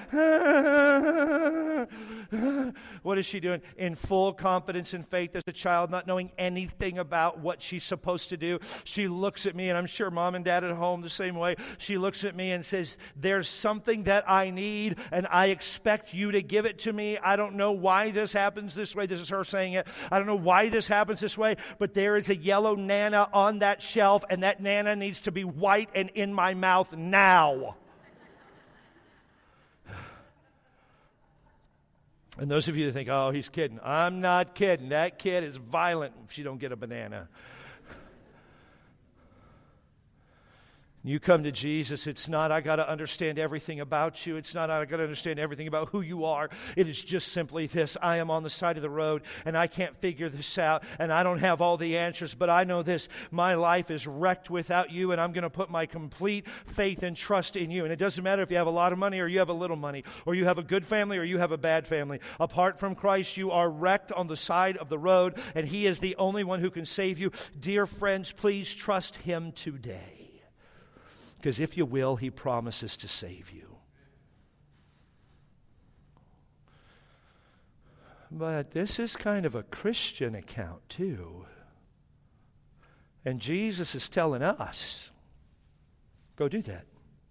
What is she doing? In full confidence and faith as a child, not knowing anything about what she's supposed to do. She looks at me, and I'm sure Mom and Dad at home the same way. She looks at me and says, there's something that I need, and I expect you to give it to me. I don't know why this happens this way. This is her saying it. I don't know why this happens this way, but there is a yellow Nana on that shelf, and that Nana needs to be white and in my mouth now. And those of you that think, oh, he's kidding. I'm not kidding. That kid is violent if she don't get a banana. You come to Jesus, it's not, I got to understand everything about you. It's not, I got to understand everything about who you are. It is just simply this. I am on the side of the road, and I can't figure this out, and I don't have all the answers, but I know this. My life is wrecked without you, and I'm going to put my complete faith and trust in you. And it doesn't matter if you have a lot of money or you have a little money, or you have a good family or you have a bad family. Apart from Christ, you are wrecked on the side of the road, and He is the only one who can save you. Dear friends, please trust Him today. Because if you will, He promises to save you. But this is kind of a Christian account too. And Jesus is telling us, go do that.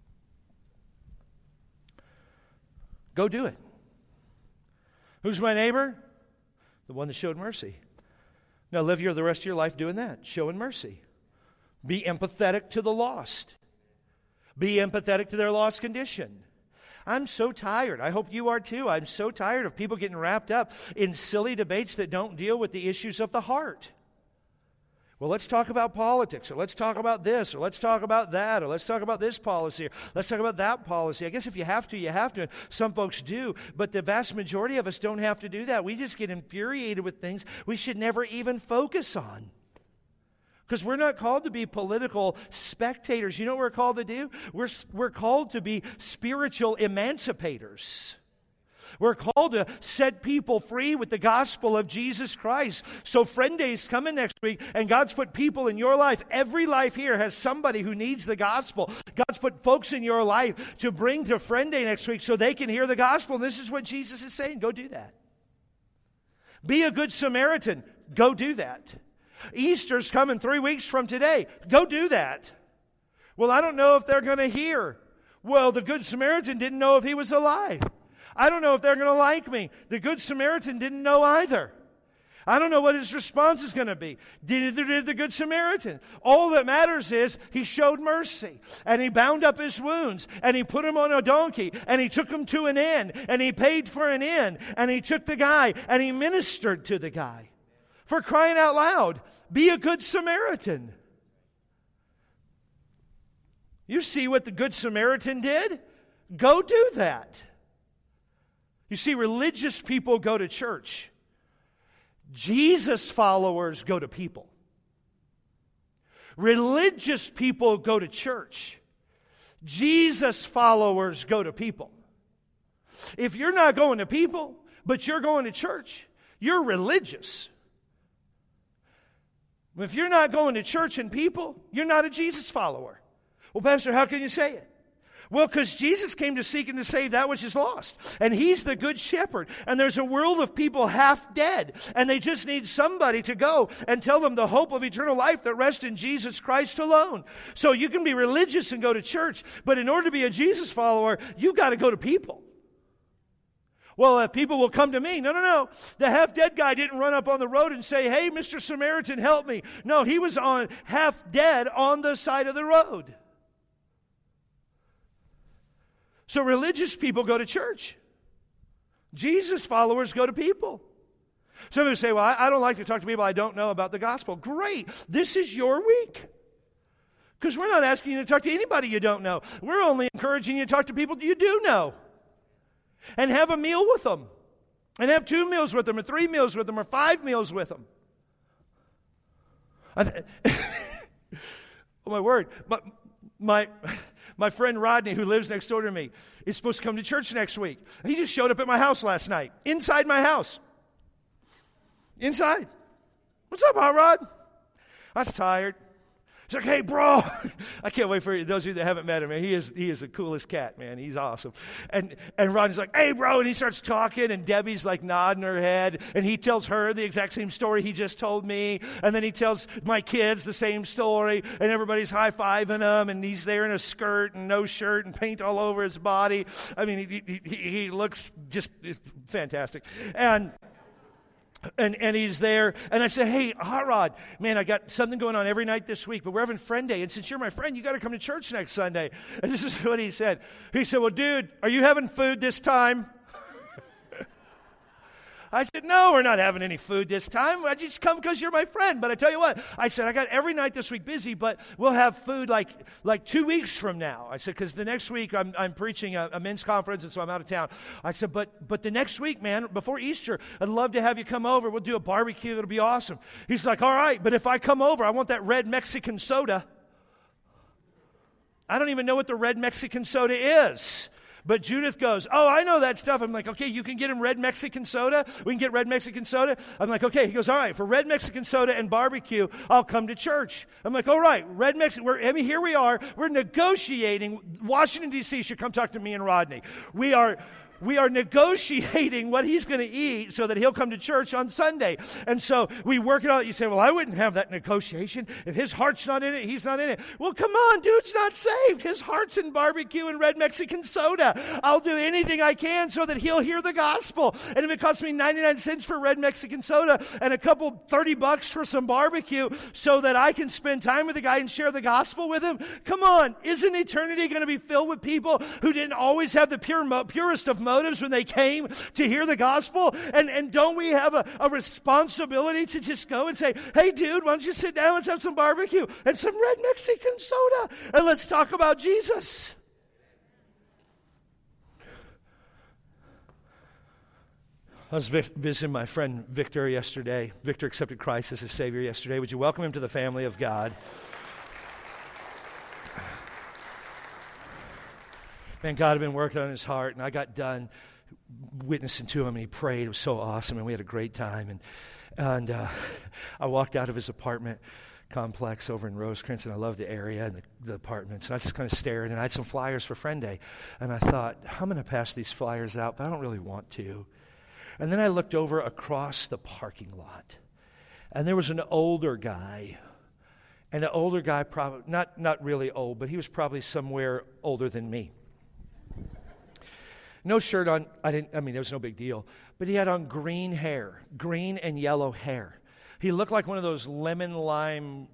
Go do it. Who's my neighbor? The one that showed mercy. Now live the rest of your life doing that, showing mercy. Be empathetic to the lost. Be empathetic to their lost condition. I'm so tired. I hope you are too. I'm so tired of people getting wrapped up in silly debates that don't deal with the issues of the heart. Well, let's talk about politics, or let's talk about this, or let's talk about that, or let's talk about this policy, or let's talk about that policy. I guess if you have to, you have to. Some folks do, but the vast majority of us don't have to do that. We just get infuriated with things we should never even focus on. Because we're not called to be political spectators. You know what we're called to do? We're called to be spiritual emancipators. We're called to set people free with the gospel of Jesus Christ. So Friend Day is coming next week, and God's put people in your life. Every life here has somebody who needs the gospel. God's put folks in your life to bring to Friend Day next week so they can hear the gospel. And this is what Jesus is saying. Go do that. Be a good Samaritan. Go do that. Easter's coming 3 weeks from today. Go do that. Well, I don't know if they're going to hear. Well, the Good Samaritan didn't know if he was alive. I don't know if they're going to like me. The Good Samaritan didn't know either. I don't know what his response is going to be. Did the Good Samaritan. All that matters is he showed mercy, and he bound up his wounds, and he put him on a donkey, and he took him to an inn, and he paid for an inn, and he took the guy, and he ministered to the guy. For crying out loud, be a Good Samaritan. You see what the Good Samaritan did? Go do that. You see, religious people go to church. Jesus followers go to people. Religious people go to church. Jesus followers go to people. If you're not going to people, but you're going to church, you're religious. If you're not going to church and people, you're not a Jesus follower. Well, Pastor, how can you say it? Well, because Jesus came to seek and to save that which is lost. And He's the good shepherd. And there's a world of people half dead. And they just need somebody to go and tell them the hope of eternal life that rests in Jesus Christ alone. So you can be religious and go to church. But in order to be a Jesus follower, you've got to go to people. Well, if people will come to me. No. The half-dead guy didn't run up on the road and say, hey, Mr. Samaritan, help me. No, he was on half-dead on the side of the road. So religious people go to church. Jesus followers go to people. Some of you say, well, I don't like to talk to people I don't know about the gospel. Great. This is your week. Because we're not asking you to talk to anybody you don't know. We're only encouraging you to talk to people you do know. And have a meal with them. And have 2 meals with them, or 3 meals with them, or 5 meals with them. Oh, my word. But my friend Rodney, who lives next door to me, is supposed to come to church next week. He just showed up at my house last night. Inside my house. Inside. What's up, Hot Rod? I was tired. He's like, hey, bro. I can't wait for you. Those of you that haven't met him, man, he is the coolest cat, man. He's awesome. And Rodney's like, hey, bro. And he starts talking, and Debbie's like nodding her head. And he tells her the exact same story he just told me. And then he tells my kids the same story. And everybody's high-fiving him. And he's there in a skirt and no shirt and paint all over his body. I mean, he looks just fantastic. And he's there, and I said, hey, Hot Rod, man, I got something going on every night this week, but we're having Friend Day, and since you're my friend, you got to come to church next Sunday. And this is what he said. He said, well, dude, are you having food this time? I said, no, we're not having any food this time. I just come because you're my friend. But I tell you what, I said, I got every night this week busy, but we'll have food like 2 weeks from now. I said, because the next week I'm preaching a men's conference, and so I'm out of town. I said, but the next week, man, before Easter, I'd love to have you come over. We'll do a barbecue. It'll be awesome. He's like, all right, but if I come over, I want that red Mexican soda. I don't even know what the red Mexican soda is. But Judith goes, oh, I know that stuff. I'm like, okay, you can get him red Mexican soda? We can get red Mexican soda? I'm like, okay. He goes, all right, for red Mexican soda and barbecue, I'll come to church. I'm like, all right, red Mexican, here we are. We're negotiating. Washington, D.C. should come talk to me and Rodney. We are negotiating what he's going to eat so that he'll come to church on Sunday. And so we work it out. You say, well, I wouldn't have that negotiation. If his heart's not in it, he's not in it. Well, come on, dude's not saved. His heart's in barbecue and red Mexican soda. I'll do anything I can so that he'll hear the gospel. And if it costs me 99 cents for red Mexican soda and a couple $30 for some barbecue so that I can spend time with the guy and share the gospel with him, come on. Isn't eternity going to be filled with people who didn't always have the purest of motives when they came to hear the gospel? And don't we have a responsibility to just go and say, hey, dude, why don't you sit down, let's have some barbecue and some red Mexican soda, and let's talk about Jesus. I was visiting my friend Victor yesterday. Victor accepted Christ as his Savior yesterday. Would you welcome him to the family of God? Man, God had been working on his heart, and I got done witnessing to him, and he prayed. It was so awesome, and we had a great time. And I walked out of his apartment complex over in Rosecrans, and I love the area and the apartments. And I just kind of stared, and I had some flyers for Friend Day. And I thought, I'm going to pass these flyers out, but I don't really want to. And then I looked over across the parking lot, and there was an older guy. And the older guy, probably not really old, but he was probably somewhere older than me. No shirt on. There was no big deal. But he had on green hair, green and yellow hair. He looked like one of those lemon lime,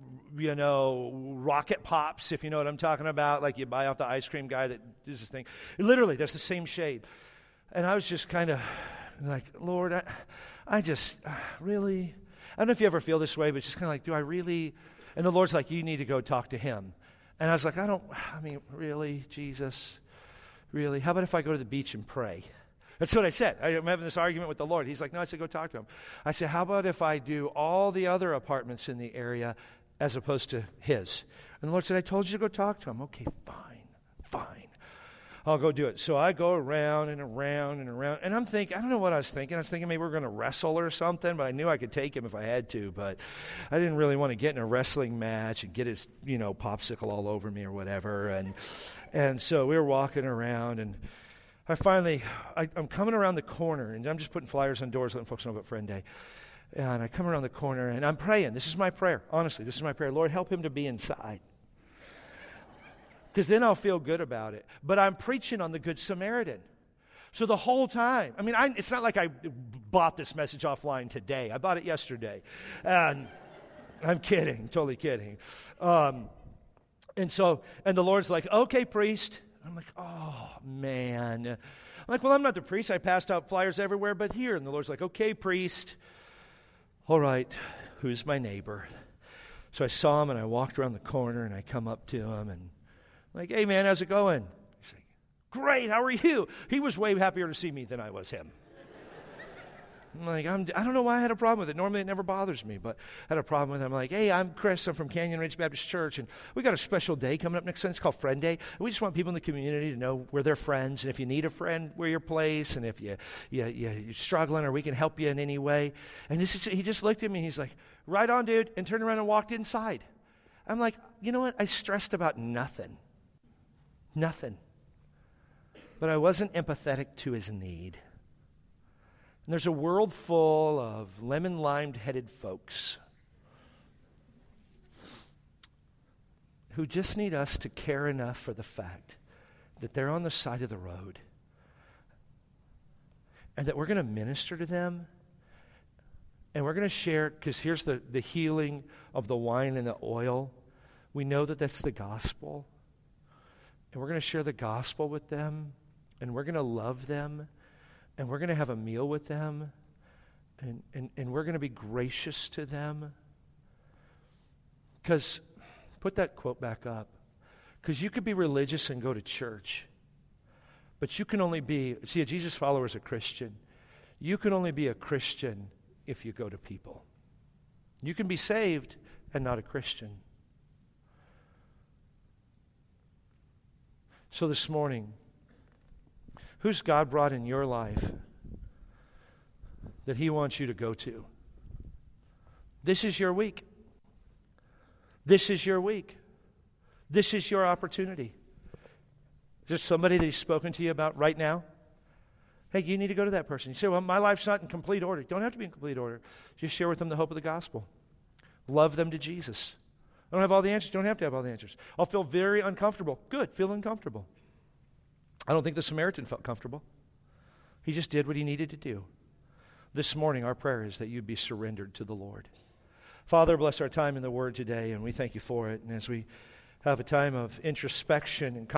rocket pops, if you know what I'm talking about, like you buy off the ice cream guy that does this thing. Literally, that's the same shade. And I was just kind of like, Lord, I just, really? I don't know if you ever feel this way, but it's just kind of like, do I really? And the Lord's like, you need to go talk to him. And I was like, really, Jesus? Really? How about if I go to the beach and pray? That's what I said. I'm having this argument with the Lord. He's like, no, I said, go talk to him. I said, how about if I do all the other apartments in the area as opposed to his? And the Lord said, I told you to go talk to him. Okay, fine. I'll go do it. So I go around and around and around. And I'm thinking, I don't know what I was thinking. I was thinking maybe we were going to wrestle or something, but I knew I could take him if I had to. But I didn't really want to get in a wrestling match and get his, popsicle all over me or whatever. And so we were walking around, and I'm coming around the corner, and I'm just putting flyers on doors letting folks know about Friend Day. And I come around the corner, and I'm praying. This is my prayer. Honestly, this is my prayer. Lord, help him to be inside. Because then I'll feel good about it. But I'm preaching on the Good Samaritan. So the whole time, it's not like I bought this message offline today. I bought it yesterday. And I'm kidding, totally kidding. And the Lord's like, okay, priest. I'm like, oh, man. I'm like, well, I'm not the priest. I passed out flyers everywhere but here. And the Lord's like, okay, priest. All right, who's my neighbor? So I saw him, and I walked around the corner, and I come up to him, and I'm like, hey, man, how's it going? He's like, great, how are you? He was way happier to see me than I was him. I'm like, I don't know why I had a problem with it. Normally it never bothers me, but I had a problem with it. I'm like, hey, I'm Chris. I'm from Canyon Ridge Baptist Church, and we got a special day coming up next Sunday. It's called Friend Day. We just want people in the community to know we're their friends, and if you need a friend, we're your place, and if you're struggling or we can help you in any way. And he just looked at me, and he's like, right on, dude, and turned around and walked inside. I'm like, you know what? I stressed about nothing. Nothing. But I wasn't empathetic to his need. And there's a world full of lemon-limed-headed folks who just need us to care enough for the fact that they're on the side of the road and that we're going to minister to them and we're going to share, because here's the healing of the wine and the oil. We know that that's the gospel. And we're going to share the gospel with them, and we're going to love them, and we're going to have a meal with them, and we're going to be gracious to them. Because, put that quote back up, because you could be religious and go to church, but you can only be, a Jesus follower is a Christian. You can only be a Christian if you go to people. You can be saved and not a Christian. So this morning, who's God brought in your life that he wants you to go to? This is your week. This is your week. This is your opportunity. Is there somebody that he's spoken to you about right now? Hey, you need to go to that person. You say, well, my life's not in complete order. You don't have to be in complete order. Just share with them the hope of the gospel. Love them to Jesus. I don't have all the answers. You don't have to have all the answers. I'll feel very uncomfortable. Good, feel uncomfortable. I don't think the Samaritan felt comfortable. He just did what he needed to do. This morning, our prayer is that you'd be surrendered to the Lord. Father, bless our time in the Word today, and we thank you for it. And as we have a time of introspection and